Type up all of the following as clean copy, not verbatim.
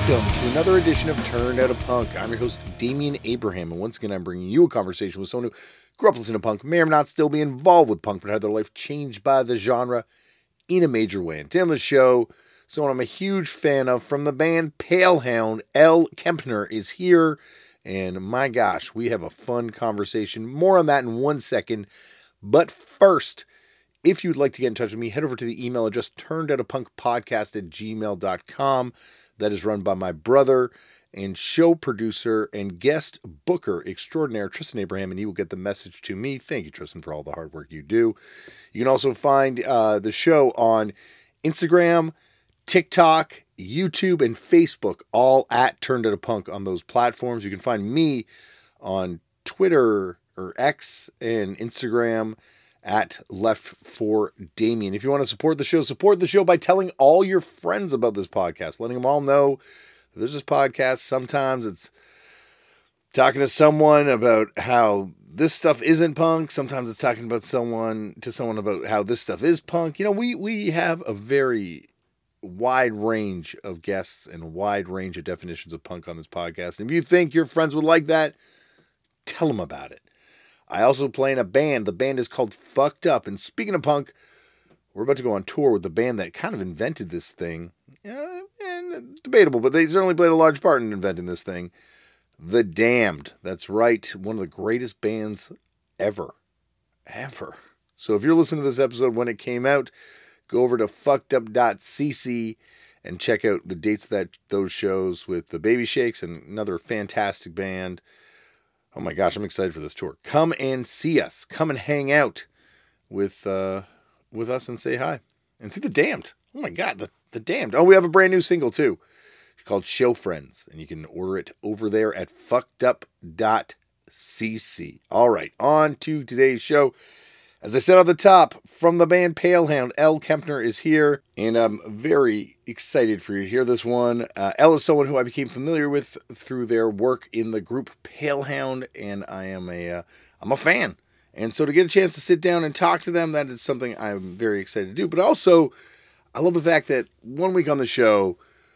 welcome to another edition of Turned Out a Punk. I'm your host, Damian Abraham, and once again, I'm bringing you a conversation with someone who grew up listening to punk, may or may not still be involved with punk, but had their life changed by the genre in a major way. And today on the show, someone I'm a huge fan of from the band Palehound, Elle Kempner, is here, and my gosh, we have a fun conversation. More on that in 1 second, but first, if you'd like to get in touch with me, head over to the email address turnedoutapunkpodcast@gmail.com. That is run by my brother and show producer and guest booker extraordinaire, Tristan Abraham, and he will get the message to me. Thank you, Tristan, for all the hard work you do. You can also find the show on Instagram, TikTok, YouTube, and Facebook, all at Turned Out a Punk on those platforms. You can find me on Twitter or X and Instagram at Left for Damien. If you want to support the show by telling all your friends about this podcast, letting them all know that there's this podcast. Sometimes it's talking to someone about how this stuff isn't punk. Sometimes it's talking about someone about how this stuff is punk. You know, we have a very wide range of guests and a wide range of definitions of punk on this podcast. And if you think your friends would like that, tell them about it. I also play in a band. The band is called Fucked Up. And speaking of punk, we're about to go on tour with the band that kind of invented this thing. And debatable, but they certainly played a large part in inventing this thing. The Damned. That's right. One of the greatest bands ever. So if you're listening to this episode when it came out, go over to fuckedup.cc and check out the dates of those shows with the Baby Shakes and another fantastic band. Oh my gosh, I'm excited for this tour. Come and see us. Come and hang out with us and say hi. And see The Damned. Oh my God, the Damned. Oh, we have a brand new single too. It's called Show Friends. And you can order it over there at fuckedup.cc. All right, on to today's show. As I said at the top, from the band Palehound, Elle Kempner is here, and I'm very excited for you to hear this one. Elle is someone who I became familiar with through their work in the group Palehound, and I'm a fan. And so to get a chance to sit down and talk to them, that is something I'm very excited to do. But also, I love the fact that 1 week on the show,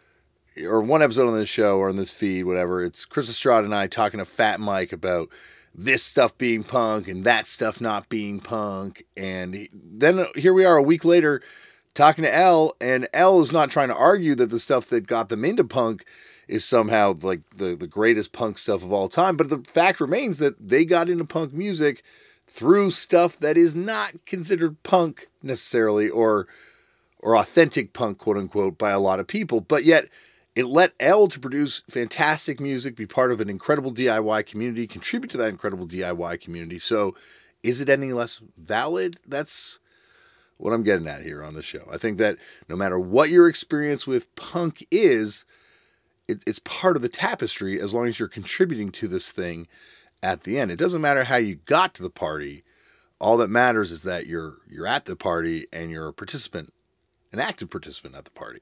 or one episode on this show, or on this feed, whatever, it's Chris Estrada and I talking to Fat Mike about this stuff being punk and that stuff not being punk. And then here we are a week later talking to Elle, and Elle is not trying to argue that the stuff that got them into punk is somehow like the greatest punk stuff of all time. But the fact remains that they got into punk music through stuff that is not considered punk necessarily, or authentic punk, quote unquote, by a lot of people. But yet it led Elle to produce fantastic music, be part of an incredible DIY community, contribute to that incredible DIY community. So is it any less valid? That's what I'm getting at here on the show. I think that no matter what your experience with punk is, it's part of the tapestry as long as you're contributing to this thing at the end. It doesn't matter how you got to the party. All that matters is that you're at the party and you're a participant, an active participant at the party.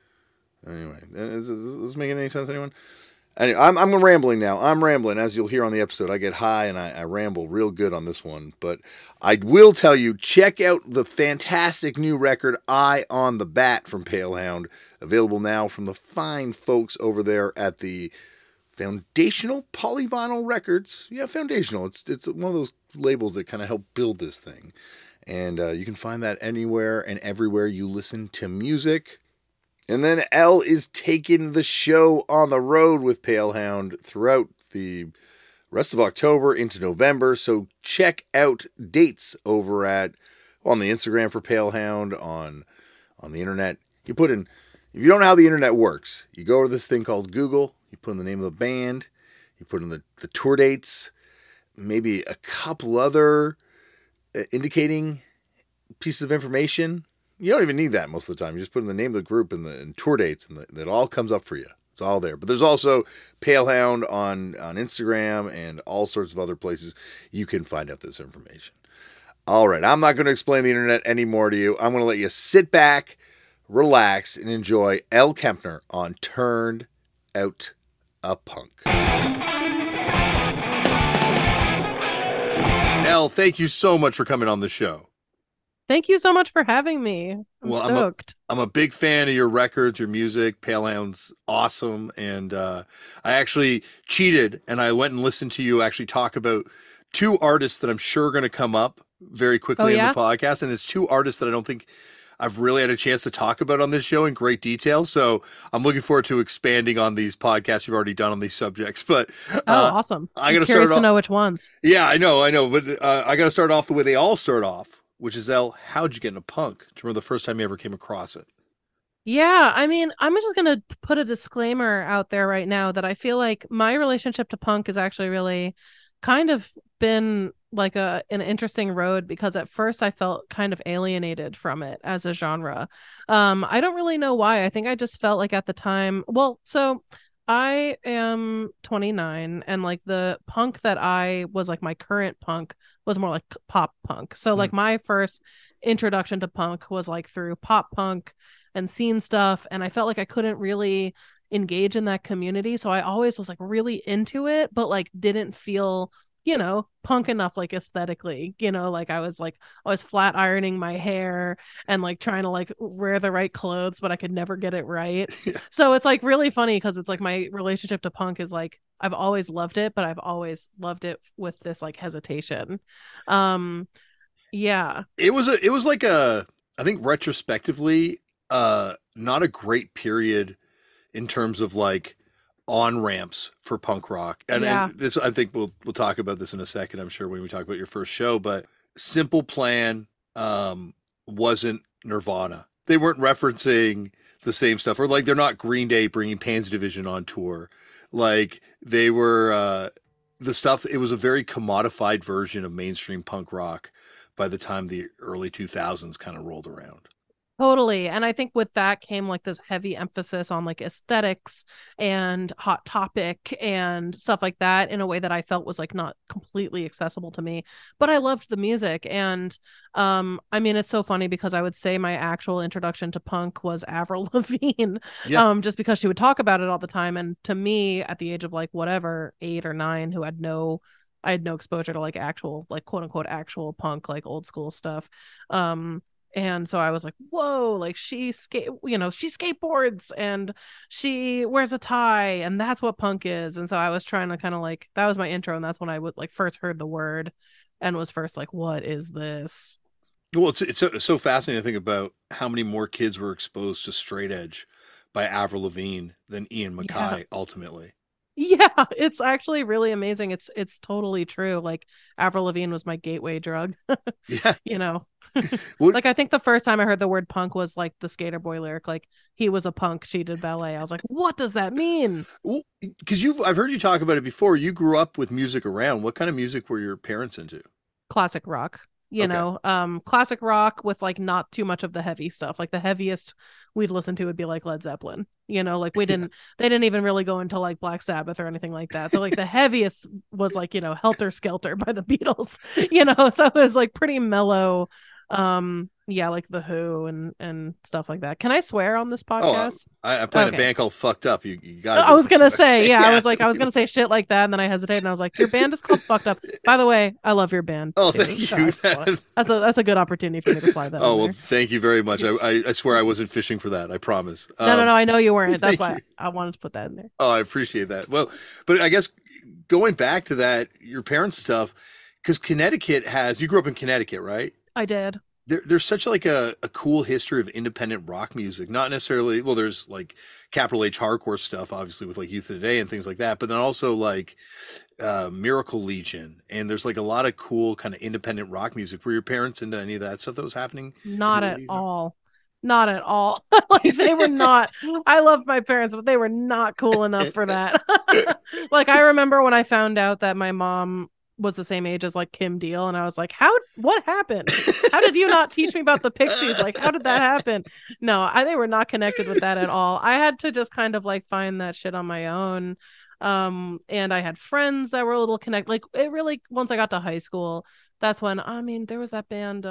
Anyway, is this making any sense, anyone? Anyway, I'm rambling now. I'm rambling. As you'll hear on the episode, I get high and I ramble real good on this one. But I will tell you, check out the fantastic new record, Eye on the Bat, from Palehound. Available now from the fine folks over there at the Foundational Polyvinyl Records. Yeah, Foundational. It's one of those labels that kind of help build this thing. And you can find that anywhere and everywhere you listen to music. And then Elle is taking the show on the road with Palehound throughout the rest of October into November. So check out dates over on the Instagram for Palehound, on the internet. You put in, if you don't know how the internet works, you go to this thing called Google, you put in the name of the band, you put in the tour dates, maybe a couple other indicating pieces of information. You don't even need that most of the time. You just put in the name of the group and tour dates, and it all comes up for you. It's all there. But there's also Palehound on Instagram and all sorts of other places you can find out this information. All right, I'm not going to explain the internet anymore to you. I'm going to let you sit back, relax, and enjoy Elle Kempner on Turned Out a Punk. Elle, thank you so much for coming on the show. Thank you so much for having me. I'm Well, I'm a stoked. I'm a big fan of your records, your music. Palehound's awesome, and I actually cheated and I went and listened to you actually talk about two artists that I'm sure are going to come up very Oh quickly in the yeah? podcast, and it's two artists that I don't think I've really had a chance to talk about on this show in great detail. So I'm looking forward to expanding on these podcasts you've already done on these subjects. But Oh, uh, awesome. I I'm got to start curious to off. know which ones. Yeah, I know, but I got to start off the way they all start off, which is L. How'd you get into punk? Do you remember the first time you ever came across it? Yeah, I mean, I'm just gonna put a disclaimer out there right now that I feel like my relationship to punk has actually really kind of been like an interesting road because at first I felt kind of alienated from it as a genre. I don't really know why. I think I just felt like at the time, well, so I am 29 and like the punk that I was like my current punk was more like pop punk. So Mm. like my first introduction to punk was like through pop punk and seen stuff, and I felt like I couldn't really engage in that community, so I always was like really into it but like didn't feel punk enough, like aesthetically, like I was flat ironing my hair and like trying to like wear the right clothes but I could never get it right. So it's like really funny because it's like my relationship to punk is like I've always loved it but I've always loved it with this like hesitation. um yeah. It was like a I think retrospectively not a great period in terms of like on ramps for punk rock. And Yeah. this I think we'll talk about this in a second, I'm sure when we talk about your first show, but Simple Plan wasn't Nirvana. They weren't referencing the same stuff, or like they're not Green Day bringing Pansy Division on tour. Like they were the stuff, it was a very commodified version of mainstream punk rock by the time the early 2000s kind of rolled around. Totally. And I think with that came like this heavy emphasis on like aesthetics and hot topic and stuff like that in a way that I felt was like not completely accessible to me. But I loved the music. And I mean it's so funny because I would say my actual introduction to punk was Avril Lavigne, Yeah. just because she would talk about it all the time. And to me, at the age of like whatever, 8 or 9, who had no I had no exposure to like actual, like quote unquote actual punk, like old school stuff. Um, and so I was like, whoa, like she skateboards and she wears a tie and that's what punk is. And so I was trying to kind of like, that was my intro. And that's when I would like first heard the word and was first like, what is this? Well, it's so fascinating to think about how many more kids were exposed to straight edge by Avril Lavigne than Ian Yeah. Mackay ultimately. Yeah, it's actually really amazing. It's totally true. Like Avril Lavigne was my gateway drug, Yeah. you know. What? Like I think the first time I heard the word punk was like the Skater Boy lyric, like he was a punk, she did ballet. I was like, what does that mean? Well, because you've I've heard you talk about it before. You grew up with music around. What kind of music were your parents into? Classic rock, Okay. classic rock with like not too much of the heavy stuff. Like the heaviest we'd listen to would be like Led Zeppelin, like Yeah. they didn't even really go into like Black Sabbath or anything like that. So like the heaviest was like Helter Skelter by the Beatles. So it was like pretty mellow. Yeah, like the Who and stuff like that. Can I swear on this Oh, podcast? I play in a Okay. band called Fucked Up. You got to be I able was to gonna swear. say, yeah, Yeah. I was gonna say shit like that, and then I hesitated, and I was like, "Your band is called Fucked Up." By the way, I love your band Oh, too, thank so you. that's a good opportunity for me to slide that Oh in well, there. thank you very much. I swear I wasn't fishing for that. I promise. No, no, no, I know you weren't. That's Thank why you. I wanted to put that in there. Oh, I appreciate that. Well, but I guess going back to that, your parents' stuff, because Connecticut has, you grew up in Connecticut, right? I did. There's such like a cool history of independent rock music. Not necessarily, well, there's like capital H hardcore stuff, obviously, with like Youth of Today and things like that, but then also like Miracle Legion. And there's like a lot of cool kind of independent rock music. Were your parents into any of that stuff that was happening in Not the at 80s? all. Not at all. Like they were not. I love my parents, but they were not cool enough for that. Like I remember when I found out that my mom was the same age as like Kim Deal, and I was like, "How? What happened? How did you not teach me about the Pixies? Like, how did that happen?" No, they were not connected with that at all. I had to just kind of like find that shit on my own. And I had friends that were a little connected. Like it really, once I got to high school, that's when I mean there was that band.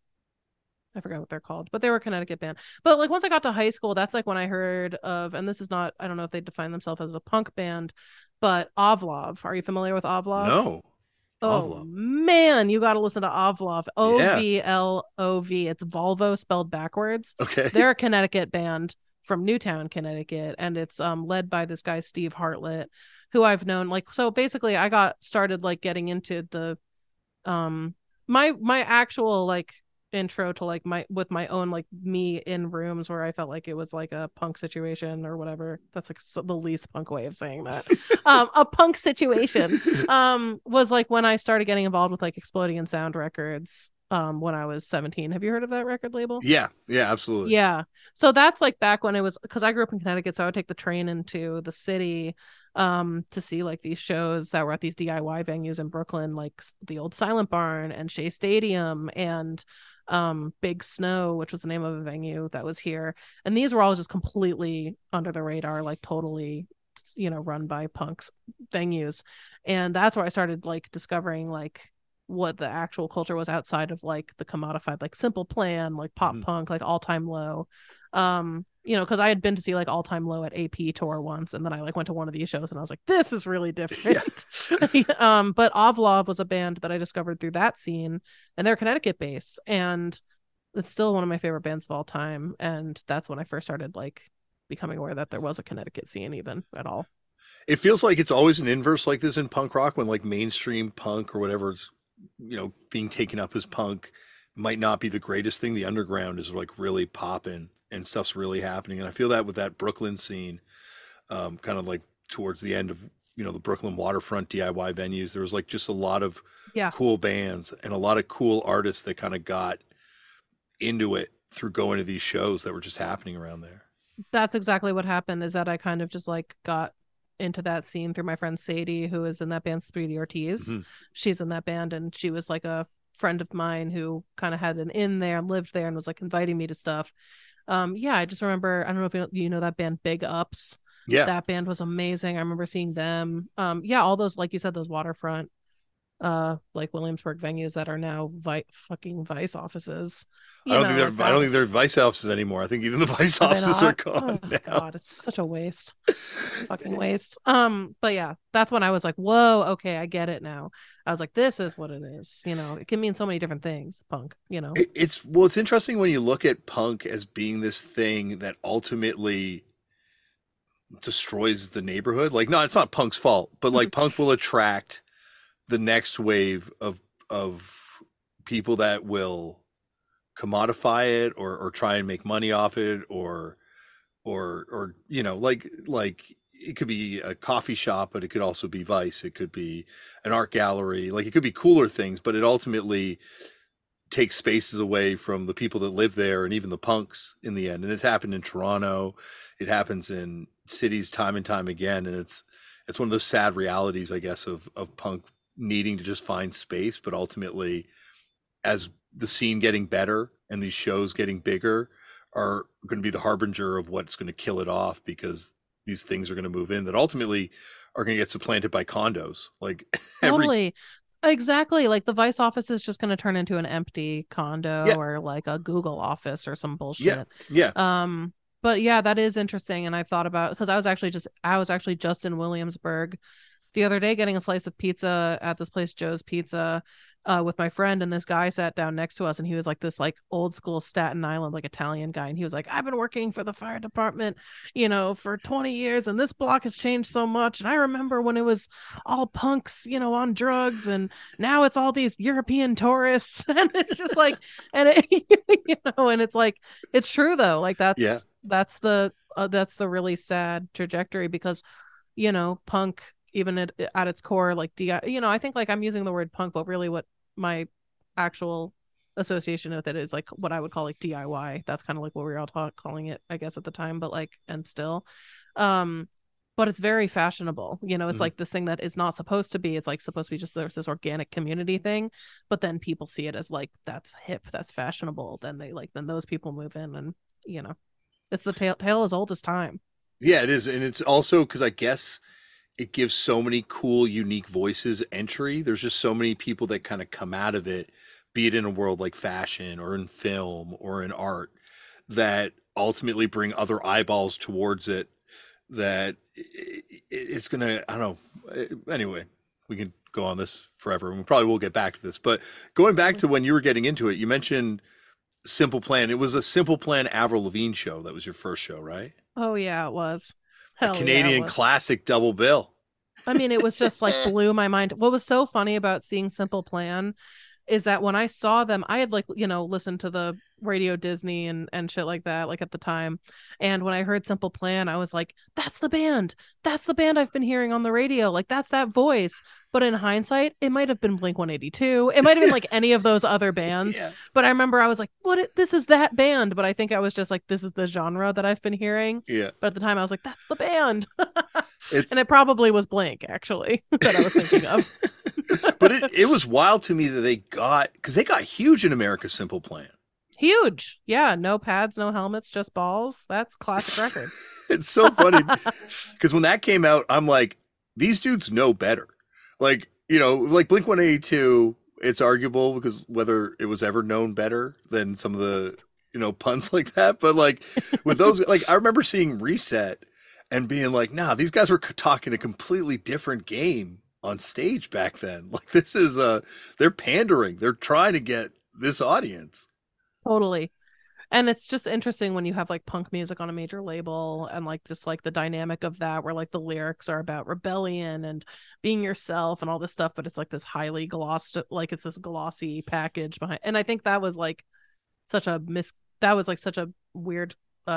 I forgot what they're called, but they were a Connecticut band. But like once I got to high school, that's like when I heard of, and this is not, I don't know if they define themselves as a punk band, but Ovlov. Are you familiar with Ovlov? No. Oh Ovlov. man, you got to listen to Ovlov. Yeah. Ovlov. It's Volvo spelled backwards. Okay. They're a Connecticut band from Newtown, Connecticut, and it's led by this guy Steve Hartlett, who I've known. Like, so basically, I got started like getting into the my actual like intro to like my with my own like me in rooms where I felt like it was like a punk situation or whatever. That's like the least punk way of saying that. A punk situation was like when I started getting involved with like Exploding in Sound Records when I was 17. Have you heard of that record label? Yeah. Yeah. Absolutely. Yeah. So that's like back when it was because I grew up in Connecticut, so I would take the train into the city to see like these shows that were at these DIY venues in Brooklyn, like the old Silent Barn and Shea Stadium and Big Snow, which was the name of a venue that was here. And these were all just completely under the radar, like totally, run by punks venues. And that's where I started like discovering like what the actual culture was outside of like the commodified like Simple Plan, like pop punk, like All Time Low. Because I had been to see like All Time Low at AP tour once, and then I like went to one of these shows and I was like, this is really different. But Ovlov was a band that I discovered through that scene, and they're Connecticut based, and it's still one of my favorite bands of all time. And that's when I first started like becoming aware that there was a Connecticut scene even at all. It feels like it's always an inverse like this in punk rock when like mainstream punk or whatever is, being taken up as punk might not be the greatest thing. The underground is like really popping and stuff's really happening. And I feel that with that Brooklyn scene, kind of like towards the end of, the Brooklyn waterfront DIY venues, there was like just a lot of Yeah. cool bands and a lot of cool artists that kind of got into it through going to these shows that were just happening around there. That's exactly what happened, is that I kind of just like got into that scene through my friend Sadie, who is in that band Speedy Ortiz. Mm-hmm. She's in that band, and she was like a friend of mine who kind of had an inn there and lived there and was like inviting me to stuff. Yeah, I just remember, I don't know if you know that band Big Ups. Yeah. That band was amazing. I remember seeing them. Yeah, all those, like you said, those waterfront like Williamsburg venues that are now fucking Vice offices. I don't think they're Vice offices anymore. I think even the Vice Are they offices are not? gone Oh now. God, it's such a waste. Fucking waste. But yeah, that's when I was like, whoa, okay, I get it now. I was like, this is what it is. It can mean so many different things, punk. It's interesting when you look at punk as being this thing that ultimately destroys the neighborhood. Like, no, it's not punk's fault, but like punk will attract the next wave of people that will commodify it or try and make money off it or like it could be a coffee shop, but it could also be Vice. It could be an art gallery. Like it could be cooler things, but it ultimately takes spaces away from the people that live there and even the punks in the end. And it's happened in Toronto. It happens in cities time and time again. And it's one of those sad realities, I guess, of punk needing to just find space, but ultimately as the scene getting better and these shows getting bigger are going to be the harbinger of what's going to kill it off, because these things are going to move in that ultimately are going to get supplanted by condos. Like Totally. Exactly. Like the Vice office is just going to turn into an empty condo yeah, or like a Google office or some yeah, bullshit. yeah. But yeah, that is interesting. And I've thought about, because I was actually just in Williamsburg the other day getting a slice of pizza at this place, Joe's Pizza, with my friend, and this guy sat down next to us, and he was like this like old school Staten Island like Italian guy, and he was like, I've been working for the fire department for 20 years, and this block has changed so much, and I remember when it was all punks on drugs, and now it's all these European tourists. And it's just like, and and it's like, it's true though, like Yeah. that's the really sad trajectory, because punk, even at its core, like I think like I'm using the word punk, but really what my actual association with it is like what I would call like DIY. That's kind of like what we were all calling it, I guess, at the time, but like, and still, but it's very fashionable. It's like this thing that is not supposed to be. It's like supposed to be just there's this organic community thing, but then people see it as like that's hip, that's fashionable. Then those people move in, and it's the tale as old as time. Yeah, it is. And it's also because I guess it gives so many cool, unique voices entry. There's just so many people that kind of come out of it, be it in a world like fashion or in film or in art, that ultimately bring other eyeballs towards it. That it's going to, I don't know. Anyway, we can go on this forever, and we probably will get back to this. But going back to when you were getting into it, you mentioned Simple Plan. It was a Simple Plan Avril Lavigne show. That was your first show, right? Oh yeah, it was. A Hell yeah, it Canadian was. classic double bill. I mean, it was just like blew my mind. What was so funny about seeing Simple Plan is that when I saw them, I had like, listened to the Radio Disney and shit like that, like at the time. And when I heard Simple Plan, I was like, that's the band. That's the band I've been hearing on the radio. Like that's that voice. But in hindsight, it might have been Blink 182. It might have been like any of those other bands. Yeah. But I remember I was like, this is that band. But I think I was just like, this is the genre that I've been hearing. Yeah. But at the time I was like, that's the band. It's, And it probably was Blink, actually, that I was thinking of. but it was wild to me that because they got huge in America, Simple Plan. Huge. Yeah. No pads, no helmets, just balls. That's classic record. It's so funny because when that came out, I'm like, these dudes know better. Like, like Blink 182, it's arguable because whether it was ever known better than some of the, puns like that. But like with those, like I remember seeing Reset and being like, nah, these guys were talking a completely different game on stage back then. Like this is, they're pandering. They're trying to get this audience. Totally. And it's just interesting when you have like punk music on a major label and like just like the dynamic of that where like the lyrics are about rebellion and being yourself and all this stuff, but it's like this highly glossed, like it's this glossy package behind. And I think that was like such a weird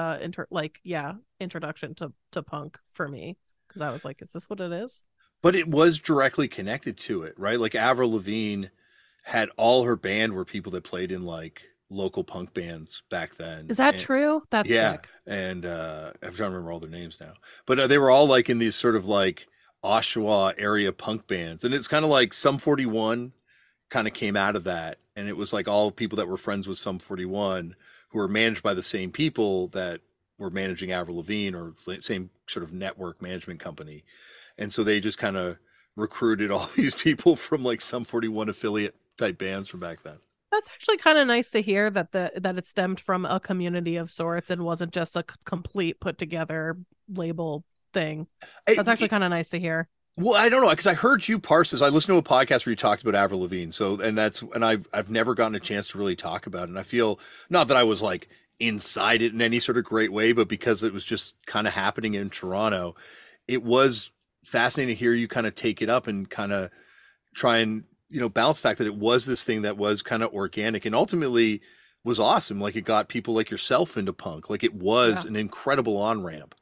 introduction to punk for me, because I was like, is this what it is? But it was directly connected to it, right? Like Avril Lavigne had all her band were people that played in like local punk bands back then. Is that true? That's sick. And I'm trying to remember all their names now, but they were all like in these sort of like Oshawa area punk bands, and it's kind of like Sum 41 kind of came out of that, and it was like all people that were friends with Sum 41 who were managed by the same people that were managing Avril Lavigne, or same sort of network management company, and so they just kind of recruited all these people from like Sum 41 affiliate type bands from back then. That's actually kind of nice to hear that it stemmed from a community of sorts and wasn't just a complete put together label thing. That's actually kind of nice to hear. Well, I don't know, because I heard you parse this. I listened to a podcast where you talked about Avril Lavigne. And I've never gotten a chance to really talk about it. And I feel not that I was like inside it in any sort of great way, but because it was just kind of happening in Toronto, it was fascinating to hear you kind of take it up and kind of try and balance the fact that it was this thing that was kind of organic and ultimately was awesome. Like it got people like yourself into punk. Like it was an incredible on-ramp.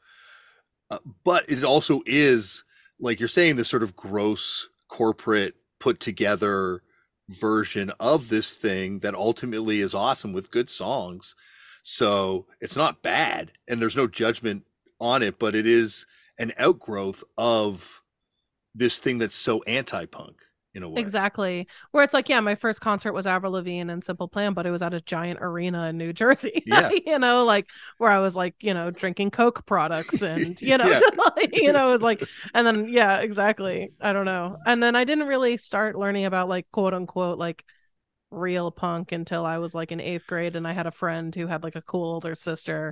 But it also is, like you're saying, this sort of gross corporate put together version of this thing that ultimately is awesome with good songs. So it's not bad and there's no judgment on it, but it is an outgrowth of this thing that's so anti-punk. In a way. Exactly. Where it's like, yeah, my first concert was Avril Lavigne and Simple Plan, but it was at a giant arena in New Jersey. Yeah. Like where I was like, drinking Coke products and, it was like, and then, yeah, exactly. I don't know. And then I didn't really start learning about like, quote unquote, like real punk until I was like in 8th grade. And I had a friend who had like a cool older sister.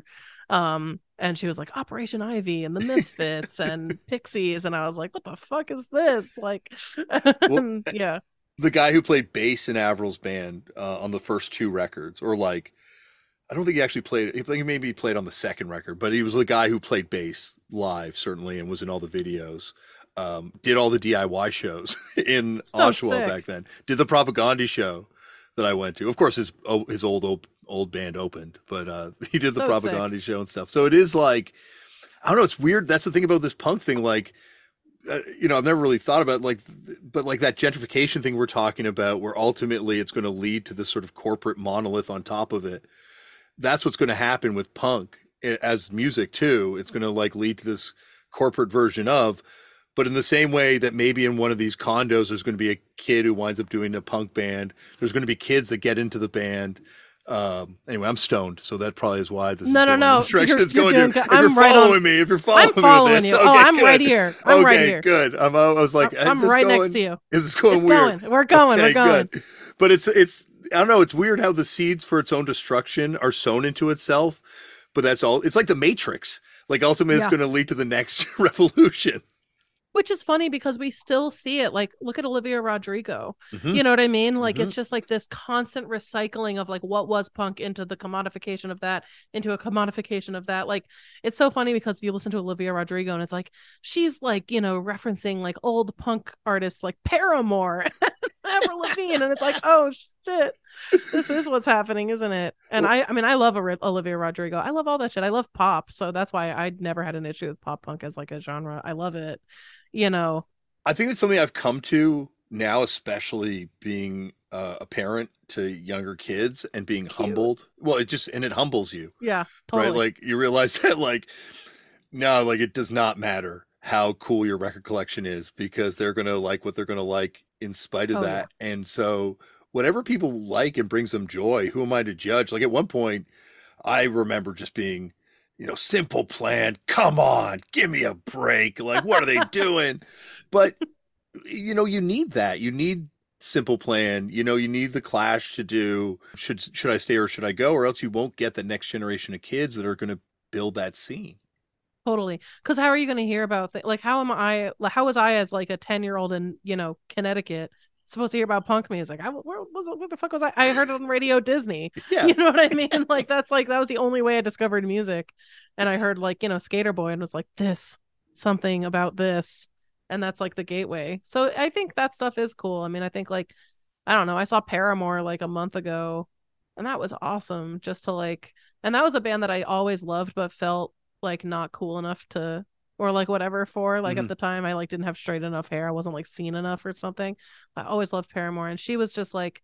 And she was like Operation Ivy and the Misfits and Pixies, and I was like, what the fuck is this? Like, well, yeah. The guy who played bass in Avril's band on the first 2 records, or like, I don't think he actually played. I think he maybe played on the second record, but he was the guy who played bass live, certainly, and was in all the videos. Did all the DIY shows in Oshawa back then. Did the Propaganda show that I went to. Of course, his old band opened, but he did the Propaganda show and stuff. So it is like, I don't know, it's weird. That's the thing about this punk thing. Like, I've never really thought about but like that gentrification thing we're talking about, where ultimately it's going to lead to this sort of corporate monolith on top of it. That's what's going to happen with punk as music too. It's going to like lead to this corporate version of, but in the same way that maybe in one of these condos, there's going to be a kid who winds up doing a punk band. There's going to be kids that get into the band. Anyway, I'm stoned, so that probably is why this is going in this direction it's going. If you're following me, I'm following you. Okay, I'm right here. I'm right here. Good. I was like, I'm right next to you. Is this going weird? We're going. We're going. Good. But it's I don't know. It's weird how the seeds for its own destruction are sown into itself. But that's all. It's like the Matrix. Like ultimately, it's going to lead to the next revolution. Which is funny because we still see it. Like, look at Olivia Rodrigo. Hmm. You know what I mean? Like, Hmm. it's just like this constant recycling of like what was punk into the commodification of that, into a commodification of that. Like, it's so funny because you listen to Olivia Rodrigo and it's like she's like, referencing like old punk artists like Paramore, Avril Lavigne, and it's like, oh shit, this is what's happening, isn't it? And I mean, I love Olivia Rodrigo. I love all that shit. I love pop, so that's why I never had an issue with pop punk as like a genre. I love it. You know, I think it's something I've come to now, especially being a parent to younger kids and being cute. humbled. Well, it humbles you, Yeah, right? totally. Like you realize that, like, no, like it does not matter how cool your record collection is because they're gonna like what they're gonna like in spite of Oh yeah. that. And so, whatever people like and brings them joy, who am I to judge? Like at one point, I remember just being, Simple Plan. Come on, give me a break. Like, what are they doing? But you need that. You need Simple Plan. You need the Clash to do. Should I stay or should I go? Or else you won't get the next generation of kids that are going to build that scene. Totally. Because how are you going to hear about like how was I as like a 10-year-old in Connecticut supposed to hear about punk music? What the fuck was I heard it on Radio Disney. Yeah. You know what I mean? Like that's like that was the only way I discovered music. And I heard like Skater Boy and was like this something about this, and that's like the gateway. So I think that stuff is cool. I mean, I think like I don't know, I saw Paramore like a month ago, and that was awesome just to like, and that was a band that I always loved but felt like not cool enough to, or like whatever for, like at Hmm. the time I like didn't have straight enough hair, I wasn't like seen enough or something. I always loved Paramore, and she was just like,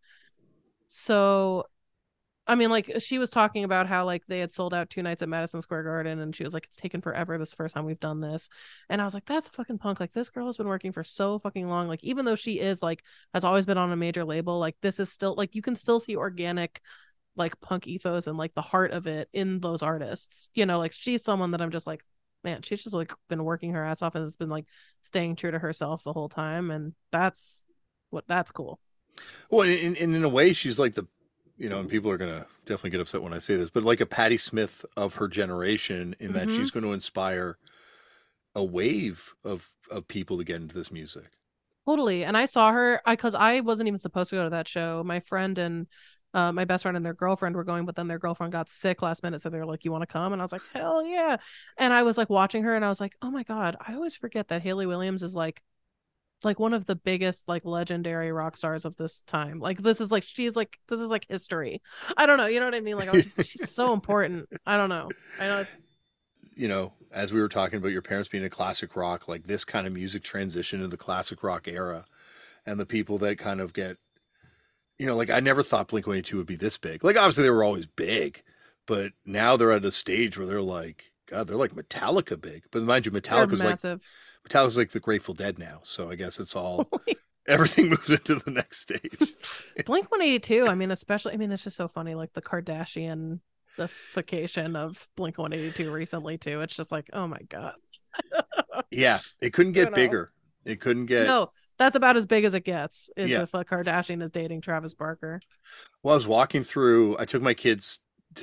so I mean, like she was talking about how like they had sold out 2 nights at Madison Square Garden, and she was like, "It's taken forever. This is the first time we've done this," and I was like, "That's fucking punk. Like this girl has been working for so fucking long. Like even though she is like has always been on a major label, like this is still like you can still see organic like punk ethos and like the heart of it in those artists. Like she's someone that I'm just like, man, she's just like been working her ass off and has been like staying true to herself the whole time, and that's cool. Well, in a way, she's like and people are gonna definitely get upset when I say this, but like a Patti Smith of her generation, in that Mm-hmm. she's going to inspire a wave of people to get into this music. Totally. And I saw her because I wasn't even supposed to go to that show. My friend and my best friend and their girlfriend were going, but then their girlfriend got sick last minute. So they were like, "You want to come?" And I was like, "Hell yeah." And I was like watching her and I was like, "Oh my God, I always forget that Hayley Williams is like one of the biggest like legendary rock stars of this time. Like this is like history. I don't know, you know what I mean? Like I was just she's so important. I don't know. I know. As we were talking about your parents being a classic rock, like this kind of music transition to the classic rock era, and the people that kind of get, like I never thought Blink 182 would be this big. Like obviously they were always big, but now they're at a stage where they're like, God, they're like Metallica big. But mind you, They're massive. Metallica's like the Grateful Dead now. So I guess it's all everything moves into the next stage. Blink 182, I mean, especially, I mean, it's just so funny, like the Kardashian ification of Blink 182 recently, too. It's just like, oh my God. Yeah, it couldn't You get know? bigger. It couldn't get. No, that's about as big as it gets, is Yeah. if a Kardashian is dating Travis Barker. Well, I was walking through. I took my kids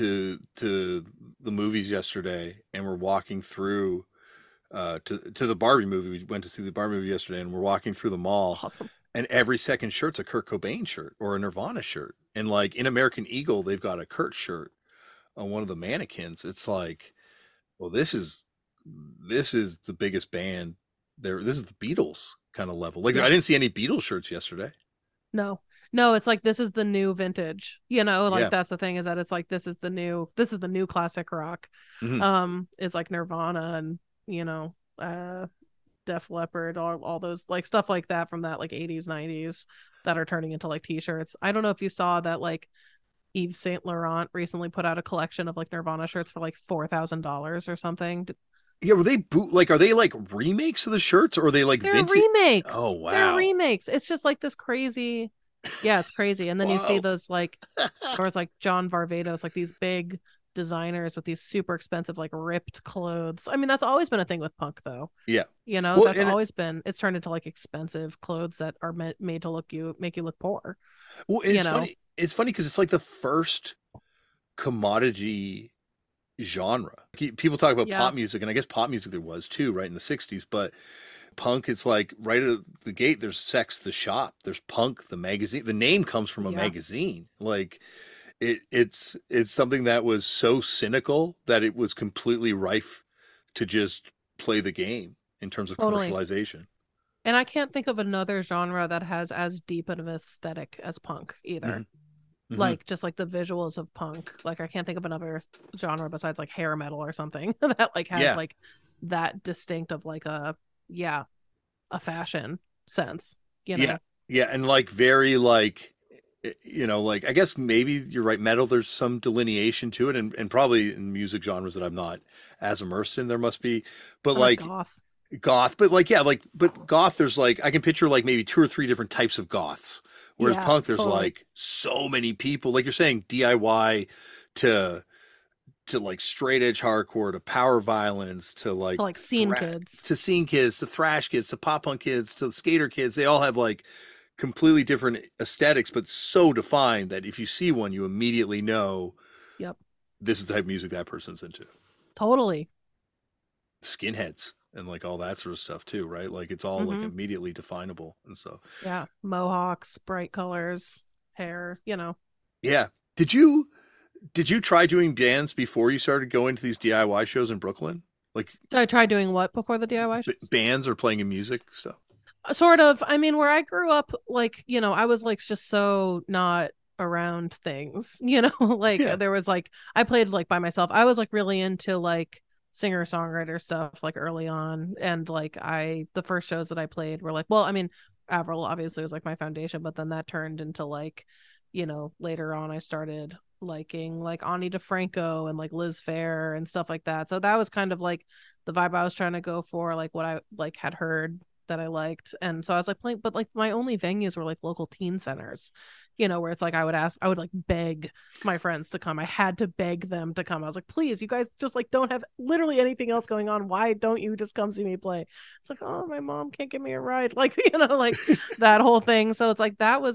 to the movies yesterday, and we're walking through to the Barbie movie. We went to see the Barbie movie yesterday, and we're walking through the mall, Awesome. and every second shirt's a Kurt Cobain shirt or a Nirvana shirt, and like in American Eagle, they've got a Kurt shirt on one of the mannequins. It's like, well, this is the biggest band there. This is the Beatles kind of level. Like I Yeah. didn't see any Beatles shirts yesterday. No. No, it's like this is the new vintage. Like Yeah. that's the thing, is that it's like this is the new classic rock. Hmm. It's like Nirvana and, you know, uh Def Leppard, all those like stuff like that from that like 80s, 90s that are turning into like t-shirts. I don't know if you saw that like Yves Saint Laurent recently put out a collection of like Nirvana shirts for like $4,000 or something. Yeah, were they are they like remakes of the shirts or are they like They're vintage? Oh remakes. They're wow. remakes. It's just like this crazy. Yeah, it's It's crazy. And then you see wild. those like stores like John Varvatos, like these big designers with these super expensive, like ripped clothes. I mean, that's always been a thing with punk, though. Yeah. That's Well, always been, it's turned into like expensive clothes that are made to make you look poor, and you it's know? funny. It's funny because it's like the first commodity genre. People talk about Yeah. pop music, and I guess pop music there was too, right in the '60s. But punk, it's like right at the gate, there's Sex the Shop, there's Punk the magazine. The name comes from a Yeah, magazine. Like it's something that was so cynical that it was completely rife to just play the game in terms of totally. commercialization. And I can't think of another genre that has as deep of an aesthetic as punk either. Hmm. Hmm. Like just like the visuals of punk. Like I can't think of another genre besides like hair metal or something that like has Yeah, like that distinct of like yeah, a fashion sense, you yeah, know. yeah, and like very like like I guess maybe you're right. Metal, there's some delineation to it, and probably in music genres that I'm not as immersed in, there must be. But Ton of like goth. goth, but like yeah, like but goth, there's like I can picture like maybe two or three different types of goths. Whereas Yeah, punk, there's totally. like so many people, like you're saying, DIY to like straight edge hardcore to power violence to To like like scene kids. to scene kids to thrash kids to pop punk kids to skater kids. They all have like completely different aesthetics, but so defined that if you see one, you immediately know Yep. this is the type of music that person's into. Totally. Skinheads and like all that sort of stuff too, right? Like it's all like Mm-hmm. immediately definable. And so, Yeah. Mohawks, bright colors, hair, you know. yeah. Did you try doing bands before you started going to these DIY shows in Brooklyn? Like Did I try doing what before the DIY shows? bands or playing in music stuff? Sort of. I mean, where I grew up, like, I was like just so not around things, like Yeah. there was like I played like by myself. I was like really into like singer-songwriter stuff like early on. And like the first shows that I played were like, well, I mean, Avril obviously was like my foundation, but then that turned into like, later on I started liking like Ani DeFranco and like Liz Phair and stuff like that. So that was kind of like the vibe I was trying to go for, like what I like had heard that I liked. And so I was like playing, but like my only venues were like local teen centers, where it's like I would like beg my friends to come. I had to beg them to come. I was like, please, you guys just like don't have literally anything else going on. Why don't you just come see me play? It's like, oh, my mom can't give me a ride. Like, like that whole thing. So it's like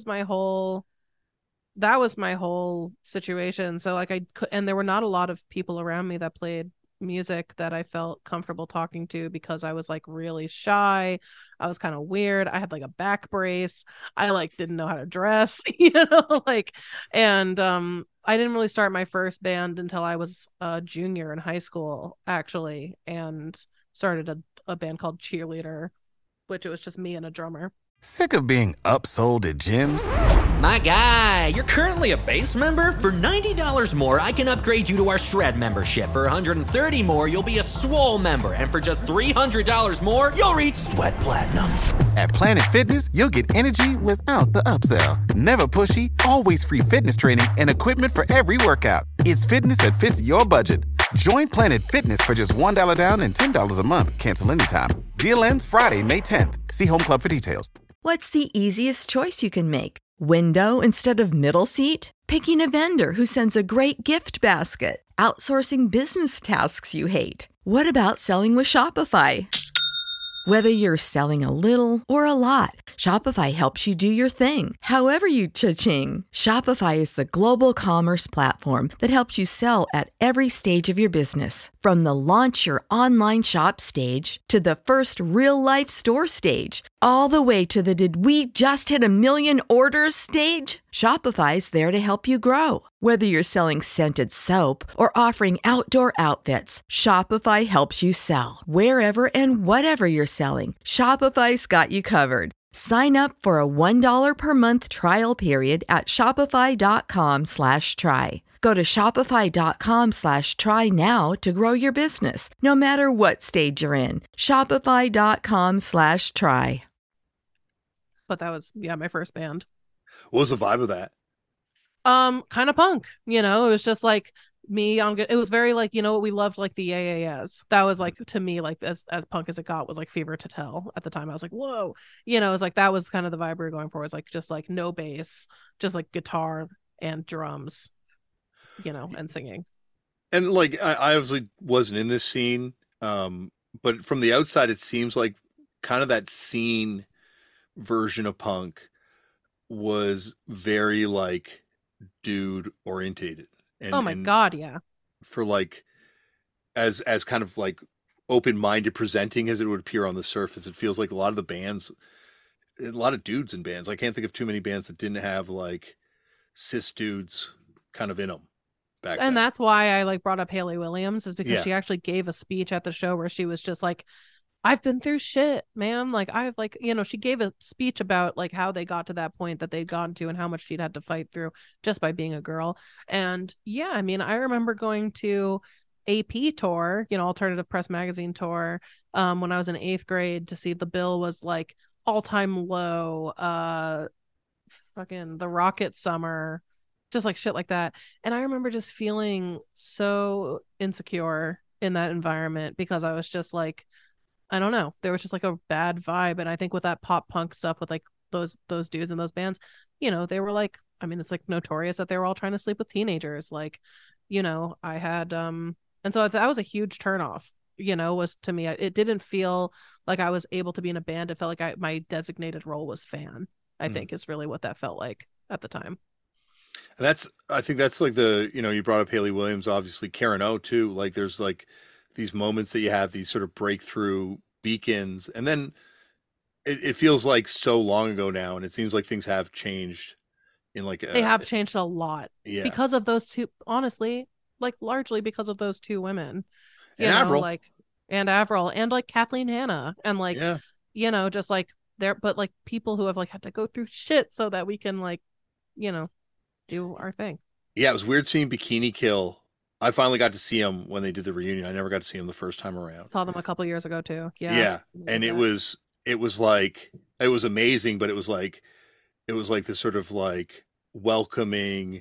that was my whole situation. So like I could, and there were not a lot of people around me that played music that I felt comfortable talking to because I was like really shy. I was kind of weird. I had like a back brace. I like didn't know how to dress, like, and I didn't really start my first band until I was a junior in high school actually, and started a band called Cheerleader, which it was just me and a drummer. Sick of being upsold at gyms? My guy, you're currently a base member? For $90 more, I can upgrade you to our Shred membership. For $130 more, you'll be a Swole member. And for just $300 more, you'll reach Sweat Platinum. At Planet Fitness, you'll get energy without the upsell. Never pushy, always free fitness training and equipment for every workout. It's fitness that fits your budget. Join Planet Fitness for just $1 down and $10 a month. Cancel anytime. Deal ends Friday, May 10th. See Home Club for details. What's the easiest choice you can make? Window instead of middle seat? Picking a vendor who sends a great gift basket? Outsourcing business tasks you hate? What about selling with Shopify? Whether you're selling a little or a lot, Shopify helps you do your thing, however you cha-ching. Shopify is the global commerce platform that helps you sell at every stage of your business. From the launch your online shop stage to the first real-life store stage, all the way to the did we just hit a million orders stage. Shopify's there to help you grow. Whether you're selling scented soap or offering outdoor outfits, Shopify helps you sell. Wherever and whatever you're selling, Shopify's got you covered. Sign up for a $1 per month trial period at shopify.com/try. Go to shopify.com/try now to grow your business, no matter what stage you're in. Shopify.com/try. But that was, yeah, my first band. What was the vibe of that? Kind of punk, it was just like me on good. It was very like, we loved like the AAS. That was like, to me, like as punk as it got, was like Fever to Tell at the time. I was like, whoa, it was like, that was kind of the vibe we were going for. It was like, just like no bass, just like guitar and drums, and singing. And like I obviously wasn't in this scene, but from the outside, it seems like kind of that scene version of punk was very like dude orientated, and Oh my God, yeah. for like as kind of like open-minded presenting as it would appear on the surface. It feels like a lot of the bands, a lot of dudes in bands. I can't think of too many bands that didn't have like cis dudes kind of in them back then. And that's why I like brought up Haley Williams, is because Yeah. she actually gave a speech at the show where she was just like, I've been through shit, man. Like I've like, she gave a speech about like how they got to that point that they'd gotten to and how much she'd had to fight through just by being a girl. And yeah, I mean, I remember going to AP tour, Alternative Press Magazine tour, when I was in 8th grade to see the bill was like all-time low, fucking The Rocket Summer, just like shit like that. And I remember just feeling so insecure in that environment because I was just like, I don't know, there was just like a bad vibe. And I think with that pop punk stuff with like those dudes in those bands, they were like, I mean, it's like notorious that they were all trying to sleep with teenagers. Like, I had and so that was a huge turnoff, was to me. It didn't feel like I was able to be in a band. It felt like my designated role was fan, I think is really what that felt like at the time. And I think that's like you brought up Haley Williams, obviously Karen O too. Like there's like these moments that you have, these sort of breakthrough beacons, and then it feels like so long ago now, and it seems like things have changed in like they have changed a lot because of those two, honestly, like largely because of those two women, and Avril. and like Kathleen Hanna, and like just like there, but like people who have like had to go through shit so that we can like do our thing. Yeah, it was weird seeing Bikini Kill. I finally got to see them when they did the reunion. I never got to see them the first time around. Saw them a couple years ago too. Yeah. Yeah. And it was like, it was amazing, but it was like this sort of like welcoming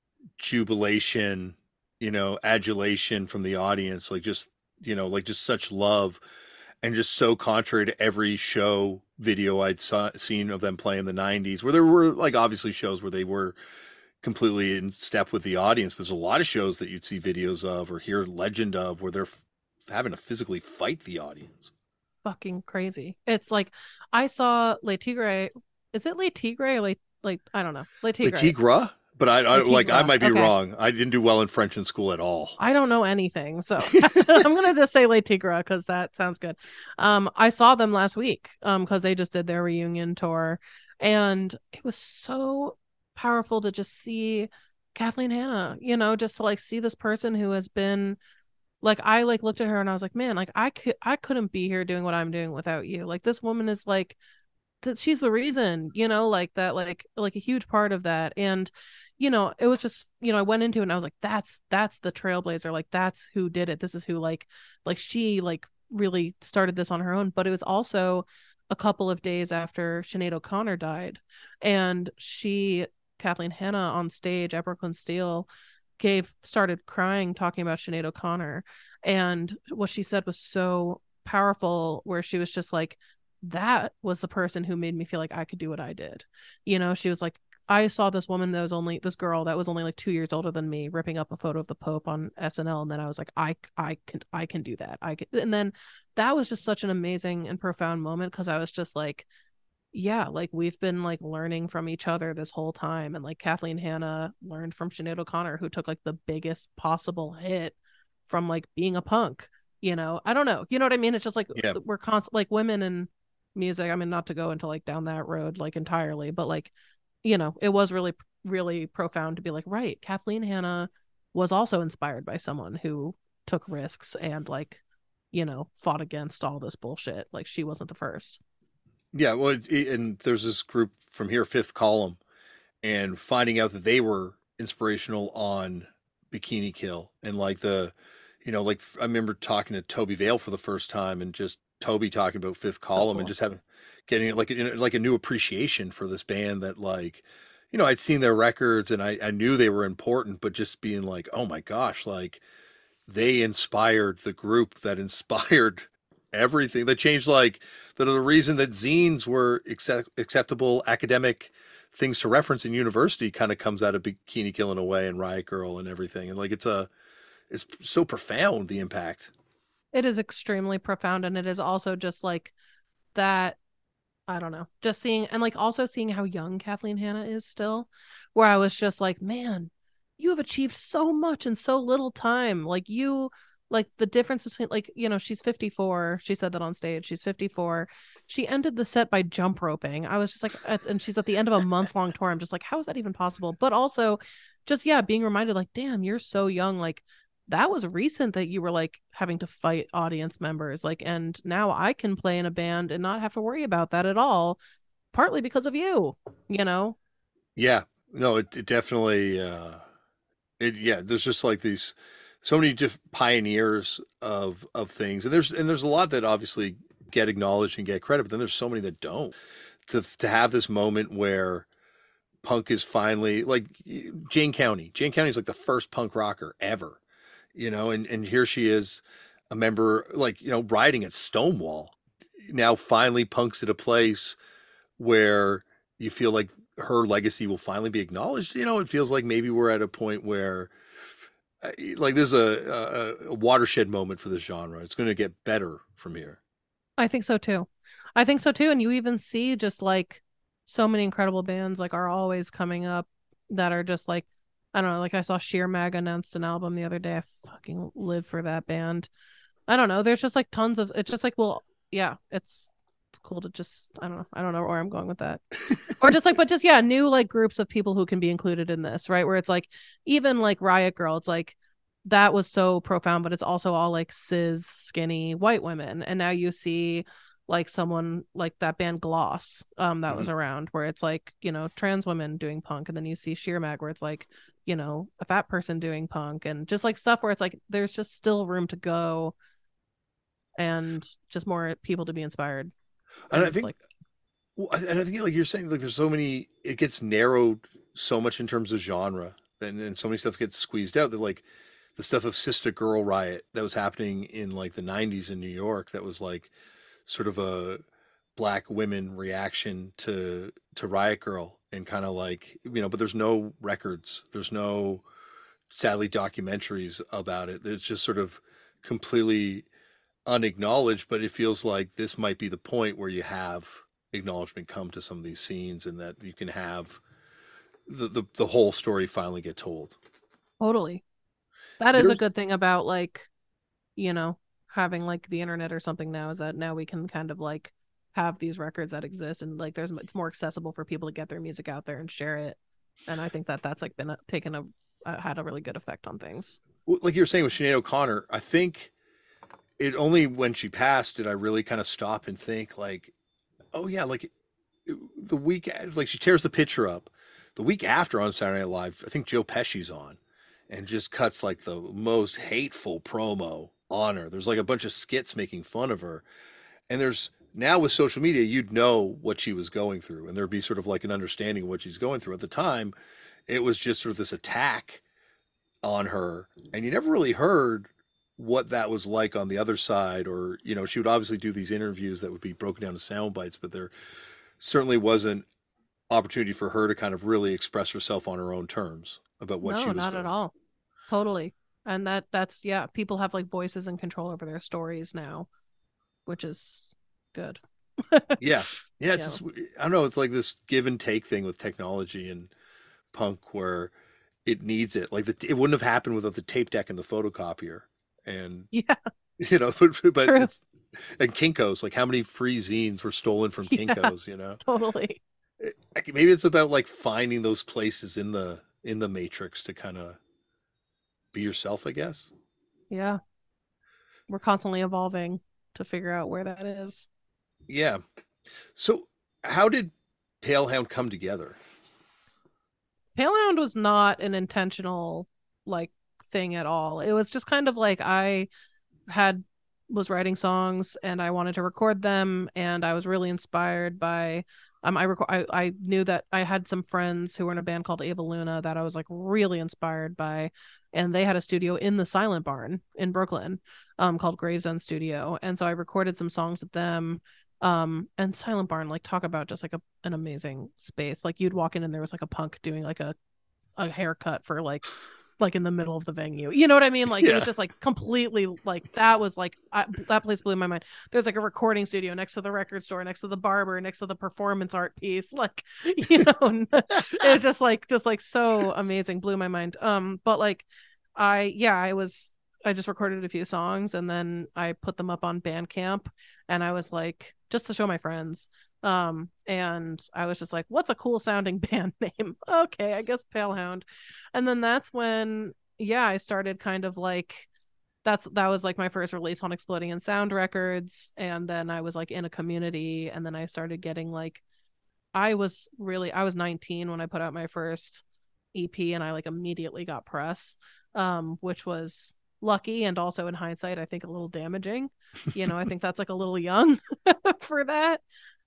jubilation, adulation from the audience, like just, like just such love, and just so contrary to every show video I'd seen of them play in the 90s, where there were like obviously shows where they were completely in step with the audience, but there's a lot of shows that you'd see videos of or hear legend of where they're having to physically fight the audience. Fucking crazy. It's like I saw Le Tigre. Is it Le Tigre or like I don't know. Le Tigre. Le Tigre? But I might be wrong. I didn't do well in French in school at all. I don't know anything, so I'm gonna just say Le Tigre because that sounds good. I saw them last week because they just did their reunion tour, and it was so powerful to just see Kathleen Hanna, just to like see this person who has been like, I like looked at her and I was like, man, like I couldn't be here doing what I'm doing without you. Like this woman is like, she's the reason, like that, like a huge part of that. And it was just, I went into it and I was like, that's the trailblazer. Like that's who did it. This is who like she like really started this on her own. But it was also a couple of days after Sinead O'Connor died, and Kathleen Hanna on stage at Brooklyn Steel started crying talking about Sinead O'Connor, and what she said was so powerful, where she was just like, that was the person who made me feel like I could do what I did. She was like, I saw this woman that was only this girl that was only like 2 years older than me ripping up a photo of the Pope on SNL, and then I was like, I can do that. And then that was just such an amazing and profound moment, because I was just like, yeah, like we've been like learning from each other this whole time. And like Kathleen Hanna learned from Sinead O'Connor, who took like the biggest possible hit from like being a punk, I don't know. You know what I mean? It's just like, we're constant, like women in music. I mean, not to go into like down that road, like entirely, but like, it was really, really profound to be like, right. Kathleen Hanna was also inspired by someone who took risks and like, fought against all this bullshit. Like she wasn't the first. Yeah, well, and there's this group from here, Fifth Column, and finding out that they were inspirational on Bikini Kill, and like like I remember talking to Toby Vale for the first time, and just Toby talking about Fifth Column, and just getting like a new appreciation for this band that like, I'd seen their records and I knew they were important, but just being like, oh my gosh, like they inspired the group that inspired everything, that changed like the reason that zines were acceptable academic things to reference in university kind of comes out of Bikini Kill in a way, and Riot Girl and everything. And like it's so profound, the impact. It is extremely profound, and it is also just like that, I don't know, just seeing, and like also seeing how young Kathleen Hanna is still, where I was just like, man, you have achieved so much in so little time. Like you like the difference between, like, you know, she's 54. She said that on stage. She's 54. She ended the set by jump roping. I was just like, and she's at the end of a month-long tour. I'm just like, how is that even possible? But also just, yeah, being reminded, like, damn, you're so young. Like, that was recent that you were like having to fight audience members. Like, and now I can play in a band and not have to worry about that at all, partly because of you, you know? Yeah, no, it definitely, yeah, there's just like these, so many different pioneers of things. And there's a lot that obviously get acknowledged and get credit, but then there's so many that don't. To have this moment where punk is finally like Jane County. Jane County is like the first punk rocker ever, you know, and here she is, a member, like, you know, riding at Stonewall. Now finally punk's at a place where you feel like her legacy will finally be acknowledged. You know, it feels like maybe we're at a point where like there's a watershed moment for this genre. It's going to get better from here. I think so too. I think so too. And you even see just like so many incredible bands like are always coming up that are just like, I don't know, like I saw Sheer Mag announced an album the other day. I fucking live for that band. I don't know. There's just like tons of, it's just like, well, yeah, it's cool to just, I don't know where I'm going with that. Or just like, but just, yeah, new like groups of people who can be included in this, right? Where it's like, even like Riot Girl, it's like, that was so profound, but it's also all like cis, skinny white women. And now you see like someone like that band Gloss that was around, where it's like, you know, trans women doing punk. And then you see Sheer Mag, where it's like, you know, a fat person doing punk, and just like stuff where it's like there's just still room to go and just more people to be inspired. And I think like, and I think like you're saying, like there's so many, it gets narrowed so much in terms of genre, and so many stuff gets squeezed out that like the stuff of Sister Girl Riot that was happening in like the 90s in New York, that was like sort of a black women reaction to Riot Girl, and kind of like, you know, but there's no records, there's no, sadly, documentaries about it. It's just sort of completely unacknowledged, but it feels like this might be the point where you have acknowledgement come to some of these scenes, and that you can have the whole story finally get told. Totally. That is a good thing about like, you know, having like the internet or something now, is that now we can kind of like have these records that exist, and like it's more accessible for people to get their music out there and share it. And I think that that's like been had a really good effect on things. Well, like you were saying with Sinead O'Connor, I think it only when she passed did I really kind of stop and think like, oh yeah, like the week, like she tears the picture up the week after on Saturday Night Live, I think Joe Pesci's on, and just cuts like the most hateful promo on her. There's like a bunch of skits making fun of her, and there's, now with social media, you'd know what she was going through, and there'd be sort of like an understanding of what she's going through. At the time, it was just sort of this attack on her, and you never really heard what that was like on the other side. Or, you know, she would obviously do these interviews that would be broken down to sound bites, but there certainly wasn't opportunity for her to kind of really express herself on her own terms about what she was not at all. Totally. And that's, yeah, people have like voices and control over their stories now, which is good. Yeah. It's just, I don't know, it's like this give and take thing with technology and punk, where it needs it. Like it wouldn't have happened without the tape deck and the photocopier. And yeah, you know, but and Kinko's, like how many free zines were stolen from Kinko's, you know? Totally. Maybe it's about like finding those places in the matrix to kind of be yourself, I guess. Yeah. We're constantly evolving to figure out where that is. Yeah. So how did Palehound come together? Palehound was not an intentional like thing at all. It was just kind of like I was writing songs and I wanted to record them, and I was really inspired by I knew that I had some friends who were in a band called Ava Luna that I was like really inspired by, and they had a studio in the Silent Barn in Brooklyn called Gravesend Studio, and so I recorded some songs with them. And Silent Barn, like, talk about just like an amazing space. Like, you'd walk in and there was like a punk doing like a haircut for like in the middle of the venue, you know what I mean? Like, It was just like completely like, that was like that place blew my mind. There's like a recording studio next to the record store, next to the barber, next to the performance art piece, like, you know. It's just like so amazing, blew my mind. But like I just recorded a few songs and then I put them up on Bandcamp, and I was like, just to show my friends. And I was just like, what's a cool sounding band name? Okay, I guess Palehound. And then that's when, yeah, I started kind of like, that was like my first release on Exploding in Sound Records. And then I was like in a community, and then I started getting like, I was 19 when I put out my first EP, and I like immediately got press, which was lucky, and also in hindsight, I think a little damaging. I think that's like a little young for that.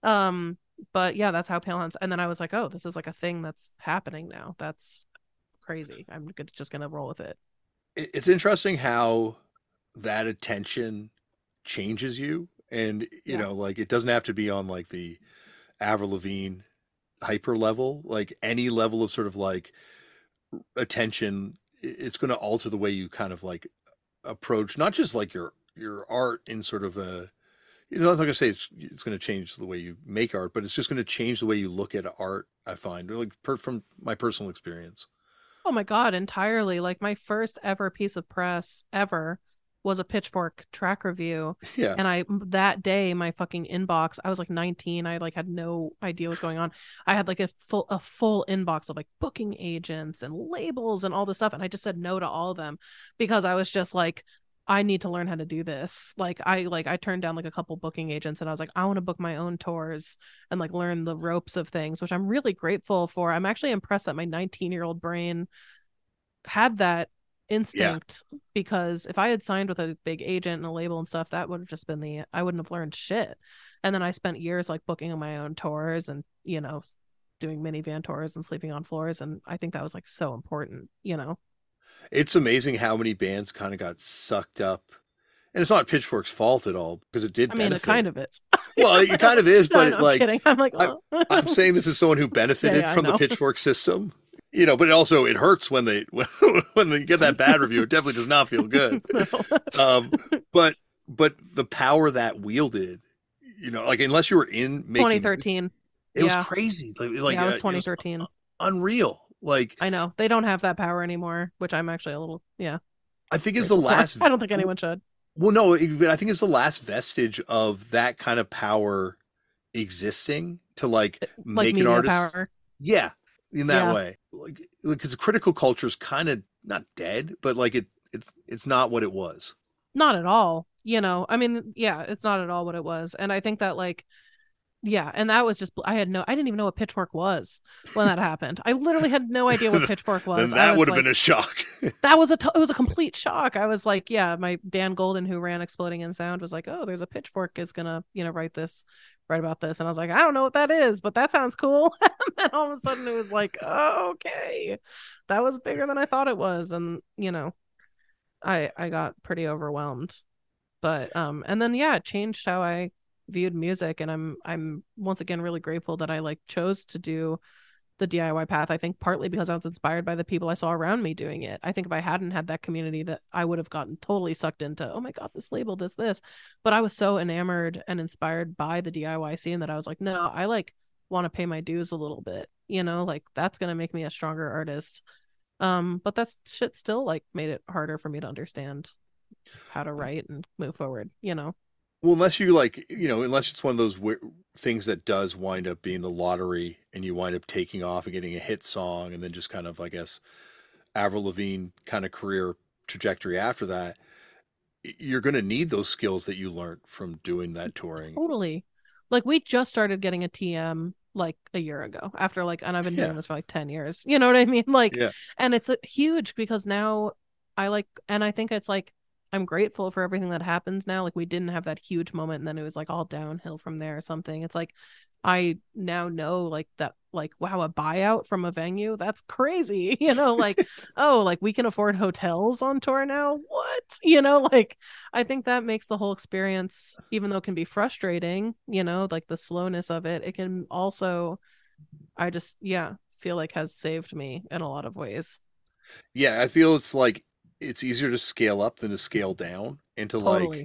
But yeah, that's how Palehounds. And then I was like, oh, this is like a thing that's happening now. That's crazy. I'm just gonna roll with it. It's interesting how that attention changes you, and like it doesn't have to be on like the Avril Lavigne hyper level, like any level of sort of like attention, it's going to alter the way you kind of like approach not just like your art in sort of a, I'm not going to say it's going to change the way you make art, but it's just going to change the way you look at art, I find, like from my personal experience. Oh my God, entirely. Like my first ever piece of press ever was a Pitchfork track review. Yeah. And that day, my fucking inbox, I was like 19. I like had no idea what's going on. I had like a full inbox of like booking agents and labels and all this stuff. And I just said no to all of them because I was just like, I need to learn how to do this. I turned down like a couple booking agents, and I was like, I want to book my own tours and like learn the ropes of things, which I'm really grateful for. I'm actually impressed that my 19-year-old brain had that instinct, because if I had signed with a big agent and a label and stuff, that would have just been I wouldn't have learned shit. And then I spent years like booking my own tours and, doing minivan tours and sleeping on floors. And I think that was like so important. It's amazing how many bands kind of got sucked up, and it's not Pitchfork's fault at all because it did. I mean, it kind of is. Well, it kind of is, but I'm kidding. I'm like, oh. I'm saying this as some who benefited from the Pitchfork system, but it hurts when they get that bad review. It definitely does not feel good. But the power that wielded, like unless you were in making 2013, it was crazy. Like yeah, it was 2013, unreal. Like I know they don't have that power anymore, which I'm actually a little I think it's the last. I don't think anyone should. Well, no, I think it's the last vestige of that kind of power existing to like make an artist. Power. Yeah, in that way, like because the critical culture is kind of not dead, but like it's not what it was. Not at all. I mean, yeah, it's not at all what it was, and I think that like. Yeah, and that was just I didn't even know what Pitchfork was when that happened. I literally had no idea what Pitchfork was. Then that would have been a shock. That was it was a complete shock. I was like, yeah, my Dan Golden, who ran Exploding in Sound, was like, oh, there's a Pitchfork is gonna write about this, and I was like, I don't know what that is, but that sounds cool. And then all of a sudden it was like, oh, okay, that was bigger than I thought it was, and I got pretty overwhelmed, but and then it changed how I viewed music, and I'm once again really grateful that I like chose to do the DIY path. I think partly because I was inspired by the people I saw around me doing it. I think if I hadn't had that community, that I would have gotten totally sucked into, oh my God, this label, this, but I was so enamored and inspired by the DIY scene that I was like, no, I like want to pay my dues a little bit, like that's going to make me a stronger artist. But that shit still like made it harder for me to understand how to write and move forward, Well, unless you unless it's one of those things that does wind up being the lottery, and you wind up taking off and getting a hit song, and then just kind of, I guess, Avril Lavigne kind of career trajectory after that, you're going to need those skills that you learned from doing that touring. Totally. Like we just started getting a TM like a year ago after and I've been doing this for like 10 years. You know what I mean? And it's huge because now and I think it's like, I'm grateful for everything that happens now. Like we didn't have that huge moment and then it was like all downhill from there or something. It's like I now know like that, like, wow, a buyout from a venue, that's crazy. Oh, like we can afford hotels on tour now. What? I think that makes the whole experience, even though it can be frustrating, like the slowness of it, it can also, I just feel like has saved me in a lot of ways. Yeah, I feel it's like it's easier to scale up than to scale down, and to totally. like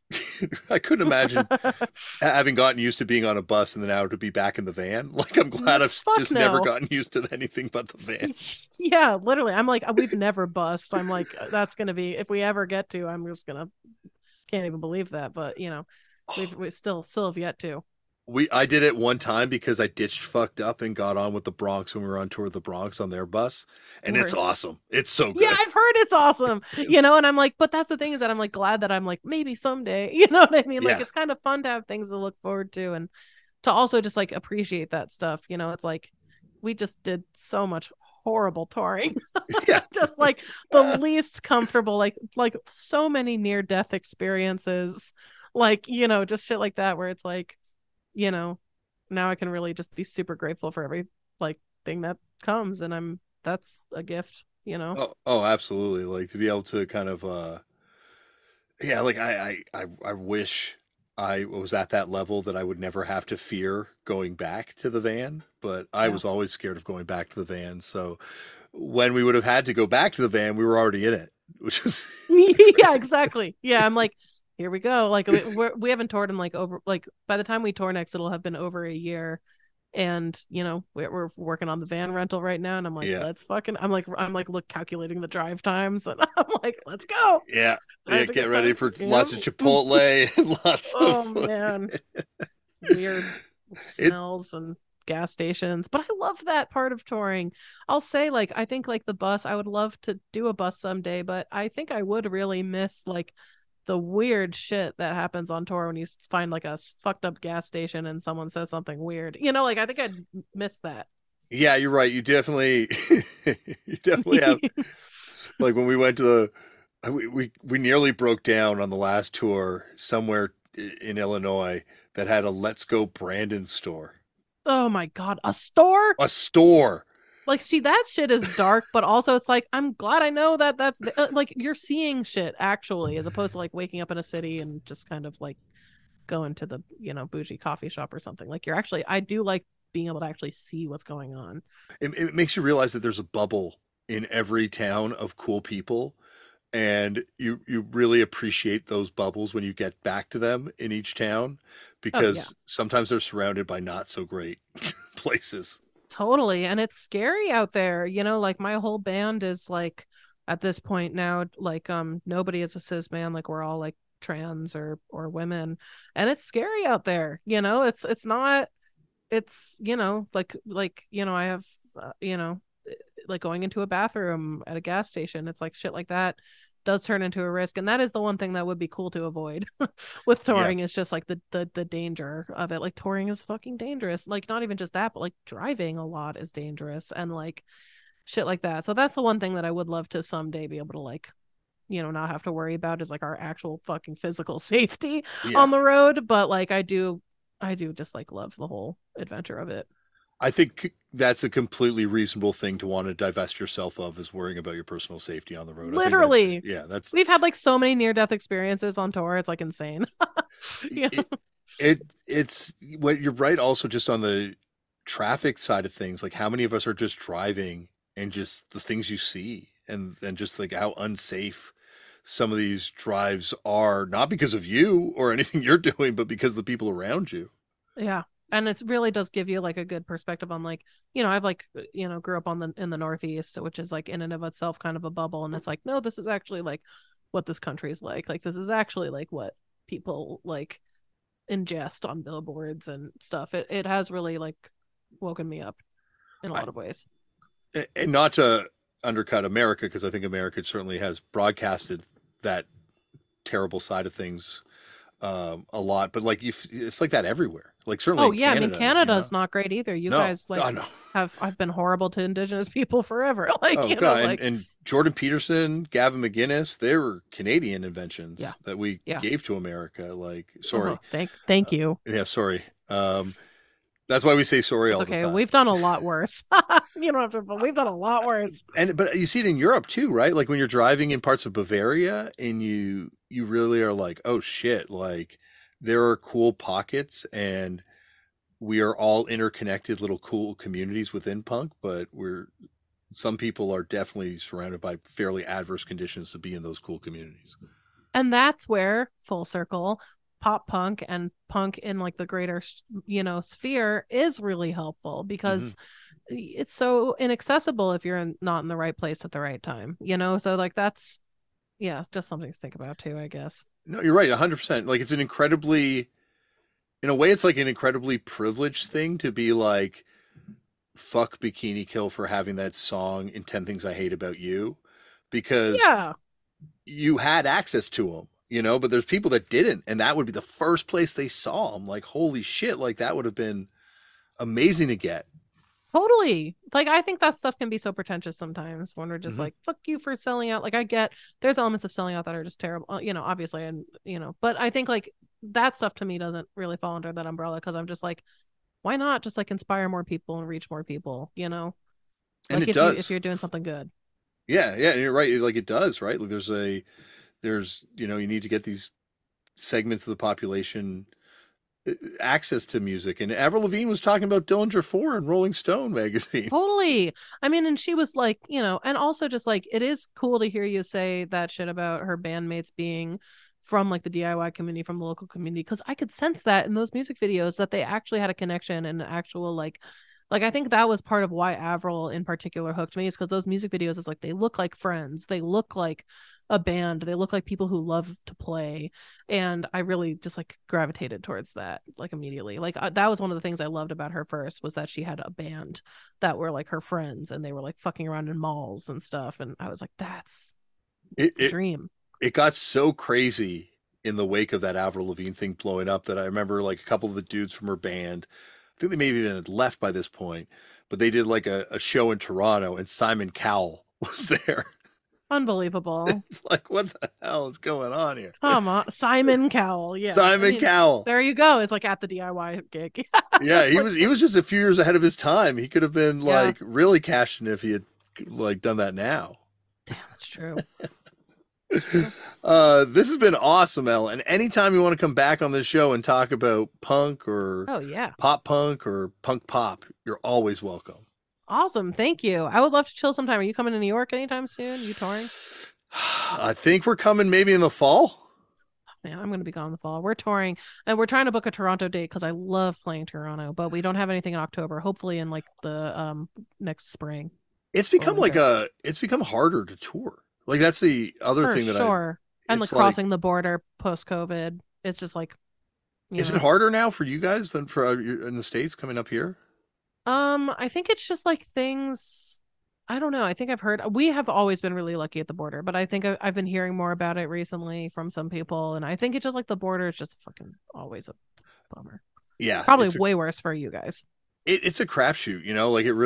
I couldn't imagine having gotten used to being on a bus and then now to be back in the van. Like, I'm glad I've Fuck just no. never gotten used to anything but the van. Yeah, literally. I'm like, we've never bussed. I'm like, that's gonna be if we ever get to. I'm just gonna can't even believe that. But you know, we still have yet to. I did it one time because I ditched fucked up and got on with the Bronx when we were on tour with the Bronx on their bus, and it's Word. awesome. It's so good. Yeah, I've heard it's awesome. You know, and I'm like, but that's the thing is that I'm like glad that I'm like maybe someday. You know what I mean? Like Yeah. it's kind of fun to have things to look forward to and to also just like appreciate that stuff. You know, it's like we just did so much horrible touring. Yeah. Just like the least comfortable, like so many near death experiences, like, you know, just shit like that where it's like, you know, now I can really just be super grateful for every like thing that comes, and that's a gift, you know. Oh, absolutely. Like to be able to kind of yeah, like I wish I was at that level that I would never have to fear going back to the van, but I Yeah. was always scared of going back to the van. So when we would have had to go back to the van, we were already in it, which is Yeah, exactly. Yeah, I'm like, here we go. Like we haven't toured in like over like by the time we tour next, it'll have been over a year. And you know we're working on the van rental right now, and I'm like, Yeah. let's fucking. I'm like look calculating the drive times, and I'm like, let's go. yeah. I have Yeah, to get ready time, for you lots know? of Chipotle and lots Oh of man, weird smells and gas stations, but I love that part of touring. I'll say like I think like the bus, I would love to do a bus someday, but I think I would really miss like the weird shit that happens on tour when you find like a fucked up gas station and someone says something weird. You know, like I think I'd miss that. Yeah, you're right. You definitely have like when we went to the we nearly broke down on the last tour somewhere in Illinois that had a Let's Go Brandon store. Oh my god, a store? A store. Like, see, that shit is dark, but also it's like I'm glad I know that that's like you're seeing shit actually, as opposed to like waking up in a city and just kind of like going to the, you know, bougie coffee shop or something. Like you're actually, I do like being able to actually see what's going on. It makes you realize that there's a bubble in every town of cool people, and you really appreciate those bubbles when you get back to them in each town, because sometimes they're surrounded by not so great places. Totally. And it's scary out there. You know, like my whole band is like at this point now, like nobody is a cis man, like we're all like trans or women. And it's scary out there. You know, it's not it's, you know, like, you know, I have you know, like going into a bathroom at a gas station, it's like shit like that does turn into a risk, and that is the one thing that would be cool to avoid with touring. Is just like the danger of it. Like touring is fucking dangerous, like not even just that, but like driving a lot is dangerous and like shit like that. So that's the one thing that I would love to someday be able to like, you know, not have to worry about is like our actual fucking physical safety on the road. But like I do just like love the whole adventure of it. I think that's a completely reasonable thing to want to divest yourself of, is worrying about your personal safety on the road. Literally. That's we've had like so many near-death experiences on tour. It's like insane. You know? It's what you're right. Also, just on the traffic side of things, like how many of us are just driving and just the things you see, and just like how unsafe some of these drives are, not because of you or anything you're doing, but because of the people around you. Yeah. And it really does give you like a good perspective on like, you know, I've like, you know, grew up in the Northeast, which is like in and of itself kind of a bubble. And it's like, no, this is actually like what this country is like. Like this is actually like what people like ingest on billboards and stuff. It has really like woken me up in a lot of ways. And not to undercut America, because I think America certainly has broadcasted that terrible side of things a lot, but like it's like that everywhere. Like certainly Canada, I mean Canada's you know? not great either. You guys like no. I've been horrible to Indigenous people forever. Like you God. know, like And Jordan Peterson, Gavin McGinnis, they were Canadian inventions that we gave to America. Like sorry. Thank you. Yeah, sorry. That's why we say sorry all the time. We've done a lot worse. You don't have to, but we've done a lot worse. But you see it in Europe too, right? Like when you're driving in parts of Bavaria and you really are like, oh shit, like there are cool pockets and we are all interconnected little cool communities within punk, but some people are definitely surrounded by fairly adverse conditions to be in those cool communities. And that's where, full circle, pop punk and punk in like the greater, sphere is really helpful, because it's so inaccessible if you're not in the right place at the right time, So like that's, yeah, just something to think about too, I guess. No, you're right, 100%. Like it's an incredibly, in a way, it's like an incredibly privileged thing to be like, fuck Bikini Kill for having that song in 10 Things I Hate About You, because Yeah, you had access to them, but there's people that didn't, and that would be the first place they saw them. Like, holy shit, like that would have been amazing to get. totally. Like, I think that stuff can be so pretentious sometimes when we're just Mhm. like, fuck you for selling out. Like, I get there's elements of selling out that are just terrible, obviously. And, but I think like that stuff to me doesn't really fall under that umbrella, because I'm just like, why not just like inspire more people and reach more people, And Like it if does. you're doing something good. Yeah, yeah, you're right. Like it does, right? Like there's, you need to get these segments of the population access to music. And Avril Lavigne was talking about Dillinger 4 in Rolling Stone magazine. Totally. I mean, and she was like, and also just like, it is cool to hear you say that shit about her bandmates being from like the DIY community, from the local community, because I could sense that in those music videos that they actually had a connection and an actual like I think that was part of why Avril in particular hooked me, is because those music videos is like they look like friends, they look like a band, they look like people who love to play, and I really just like gravitated towards that like immediately. Like that was one of the things I loved about her first, was that she had a band that were like her friends, and they were like fucking around in malls and stuff, and I was like, that's It the it dream. it got so crazy in the wake of that Avril Lavigne thing blowing up that I remember like a couple of the dudes from her band, I think they maybe even had left by this point, but they did like a show in Toronto and Simon Cowell was there. Unbelievable. It's like, what the hell is going on here? Come on, Simon Cowell. Yeah, I Simon mean, Cowell. there you go. It's like at the DIY gig. Yeah, he Like, was just a few years ahead of his time. He could have been Yeah. like really cashing if he had like done that now. That's true. This has been awesome, Elle. And anytime you want to come back on this show and talk about punk or Oh yeah. pop punk or punk pop, you're always welcome. Awesome. Thank you. I would love to chill sometime. Are you coming to New York anytime soon? You touring? I think we're coming maybe in the fall. Man, I'm going to be gone in the fall. We're touring, and we're trying to book a Toronto date because I love playing Toronto, but we don't have anything in October. Hopefully in like the next spring. It's become Or winter. it's become harder to tour. Like that's the other For thing that sure. And like it's like, crossing the border post COVID. It's just like, is it harder now for you guys than for in the States coming up here? I think it's just like things. I don't know. I think I've heard we have always been really lucky at the border, but I think I've been hearing more about it recently from some people, and I think it's just like the border is just fucking always a bummer. Yeah, Probably way worse for you guys. It's a crapshoot, like it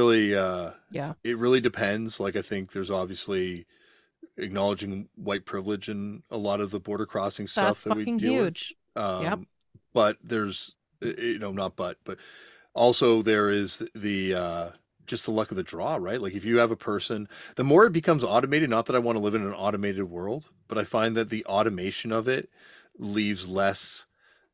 really depends. Like I think there's obviously acknowledging white privilege in a lot of the border crossing stuff That's that we fucking deal huge. with. Yep. But there's not but also there is the just the luck of the draw, right? Like if you have a person, the more it becomes automated, not that I want to live in an automated world, but I find that the automation of it leaves less,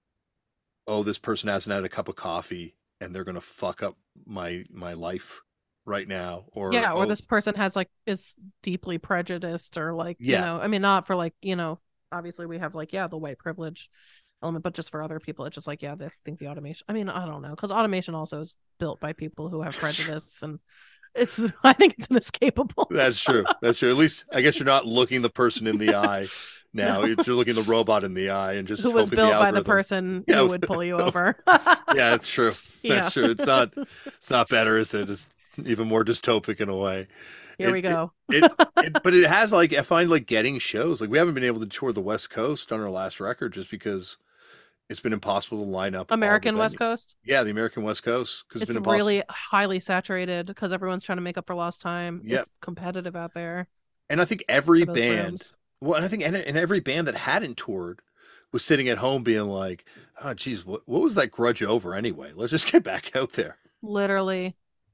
oh, this person hasn't had a cup of coffee and they're going to fuck up my life right now, or Yeah, or oh, this person has like is deeply prejudiced, or like, Yeah. I mean, not for like, obviously we have like, yeah, the white privilege element, but just for other people, it's just like, yeah, they think the automation. I mean, I don't know, because automation also is built by people who have prejudice, and it's I think it's inescapable. That's true. That's true. At least I guess you're not looking the person in the eye now. No. You're looking the robot in the eye and just Who was hoping built the by the algorithm. person Yeah. who would pull you over. Yeah, that's true. Yeah. That's true. It's not better, is it? It's even more dystopic in a way. Here It- we go. But it has like I find like getting shows. Like we haven't been able to tour the West Coast on our last record just because it's been impossible to line up all the American West venues. Coast. Yeah, the American West Coast because It's been impossible. really highly saturated because everyone's trying to make up for lost time. Yep. It's competitive out there. And I think every for those band, rooms. well, and I think and every band that hadn't toured was sitting at home being like, "Oh, geez, what was that grudge over anyway? Let's just get back out there." Literally.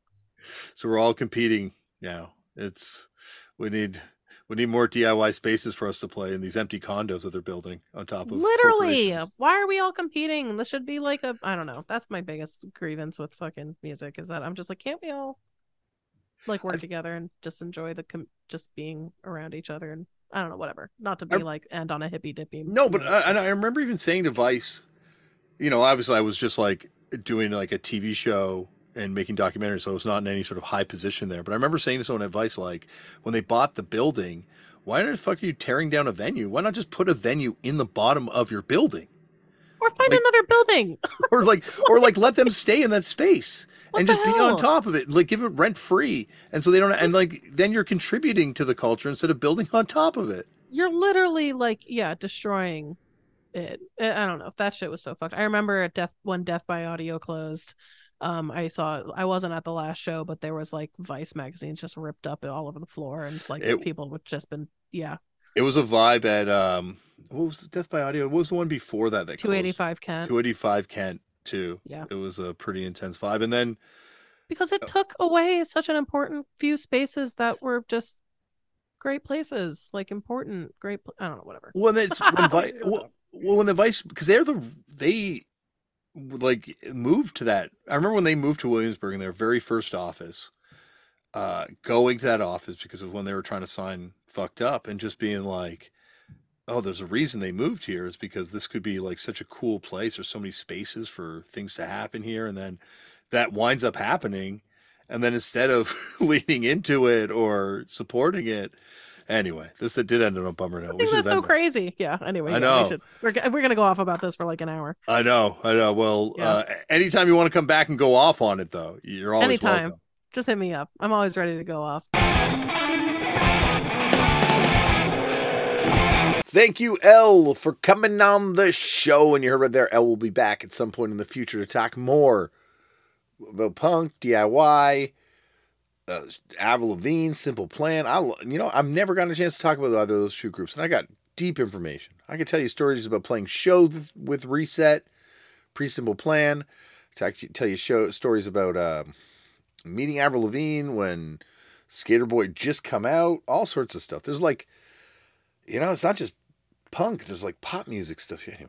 So we're all competing now. We need more DIY spaces for us to play in these empty condos that they're building on top of Literally. corporations. Why are we all competing? This should be like I don't know. That's my biggest grievance with fucking music, is that I'm just like, can't we all like work together and just enjoy just being around each other and I don't know, whatever. Not to be like end on a hippy dippy. No, but I remember even saying to Vice, obviously I was just like doing like a TV show and making documentaries, so I was not in any sort of high position there. But I remember saying to someone at Vice, like, when they bought the building, why the fuck are you tearing down a venue? Why not just put a venue in the bottom of your building? Or find another building. or let them stay in that space and just be on top of it. Like, give it rent free. And so they don't, and like, then you're contributing to the culture instead of building on top of it. You're literally like, destroying it. I don't know. That shit was so fucked. I remember when Death by Audio closed. I wasn't at the last show, but there was like Vice magazines just ripped up all over the floor, and like people would just been It was a vibe at what was Death by Audio? What was the one before that? 285 Kent. 285 Kent too. Yeah, it was a pretty intense vibe, and then because it took away such an important few spaces that were just great places, like important great. I don't know, whatever. Well, it's when the Vice, because they like moved to that. I remember when they moved to Williamsburg in their very first office, going to that office because of when they were trying to sign Fucked Up, and just being like, oh, there's a reason they moved here. It's because this could be like such a cool place. There's so many spaces for things to happen here. And then that winds up happening. And then instead of leaning into it or supporting it, anyway, it did end on a bummer note. I think that's so crazy. Yeah. Anyway, I know. We're going to go off about this for like an hour. I know. Well, anytime you want to come back and go off on it, though, you're always welcome. Just hit me up. I'm always ready to go off. Thank you, Elle, for coming on the show. And you heard right there, Elle will be back at some point in the future to talk more about punk, DIY, Avril Lavigne, Simple Plan. I've never gotten a chance to talk about either of those two groups, and I got deep information. I can tell you stories about playing shows with Reset, pre-Simple Plan. Tell you stories about meeting Avril Lavigne when Skater Boy just come out. All sorts of stuff. There's like, it's not just punk. There's like pop music stuff. Anyway,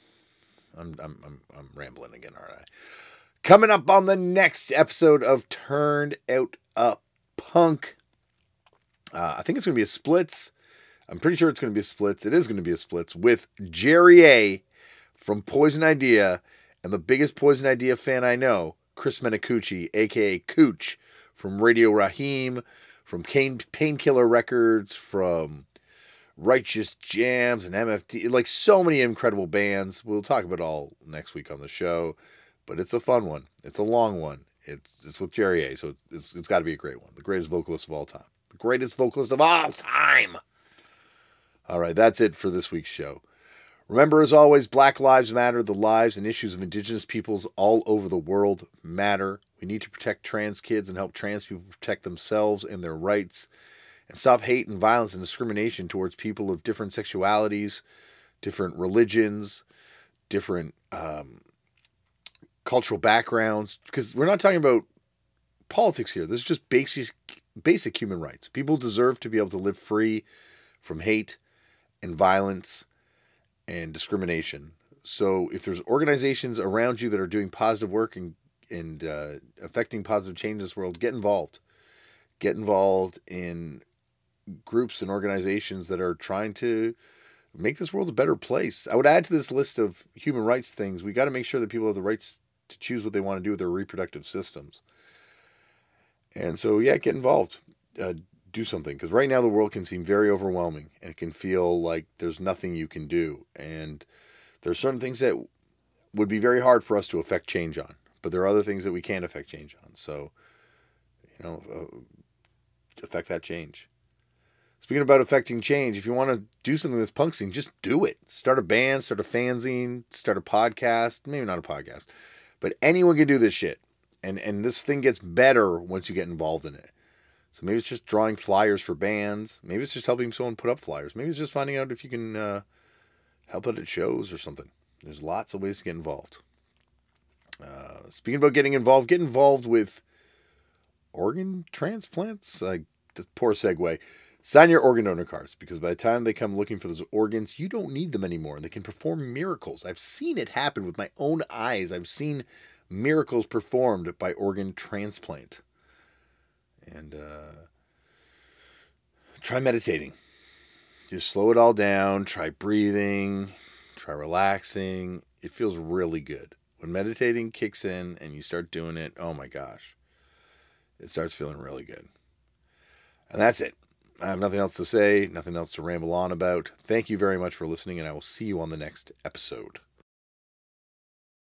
I'm rambling again, aren't I? Coming up on the next episode of Turned Out a Punk. I think it's going to be a splits. I'm pretty sure it's going to be a splits. It is going to be a splits with Jerry A from Poison Idea and the biggest Poison Idea fan I know, Chris Menacucci, a.k.a. Cooch, from Radio Raheem, from Painkiller Records, from Righteous Jams and MFT, like so many incredible bands. We'll talk about it all next week on the show, but it's a fun one. It's a long one. It's with Jerry A, so it's got to be a great one. The greatest vocalist of all time. The greatest vocalist of all time. All right, that's it for this week's show. Remember, as always, Black Lives Matter. The lives and issues of Indigenous peoples all over the world matter. We need to protect trans kids and help trans people protect themselves and their rights. And stop hate and violence and discrimination towards people of different sexualities, different religions, different cultural backgrounds. Because we're not talking about politics here. This is just basic human rights. People deserve to be able to live free from hate and violence and discrimination. So if there's organizations around you that are doing positive work and affecting positive change in this world, get involved. Get involved in groups and organizations that are trying to make this world a better place. I would add to this list of human rights things, we got to make sure that people have the rights to choose what they want to do with their reproductive systems. And so, get involved. Do something. Because right now the world can seem very overwhelming and it can feel like there's nothing you can do. And there's certain things that would be very hard for us to affect change on. But there are other things that we can affect change on. So, affect that change. Speaking about affecting change, if you want to do something that's punk scene, just do it. Start a band, start a fanzine, start a podcast. Maybe not a podcast. But anyone can do this shit. And this thing gets better once you get involved in it. So maybe it's just drawing flyers for bands. Maybe it's just helping someone put up flyers. Maybe it's just finding out if you can help out at shows or something. There's lots of ways to get involved. Speaking about getting involved, get involved with organ transplants. Poor segue. Sign your organ donor cards, because by the time they come looking for those organs, you don't need them anymore. They can perform miracles. I've seen it happen with my own eyes. I've seen miracles performed by organ transplant. And try meditating. Just slow it all down. Try breathing. Try relaxing. It feels really good. When meditating kicks in and you start doing it, oh my gosh. It starts feeling really good. And that's it. I have nothing else to say, nothing else to ramble on about. Thank you very much for listening, and I will see you on the next episode.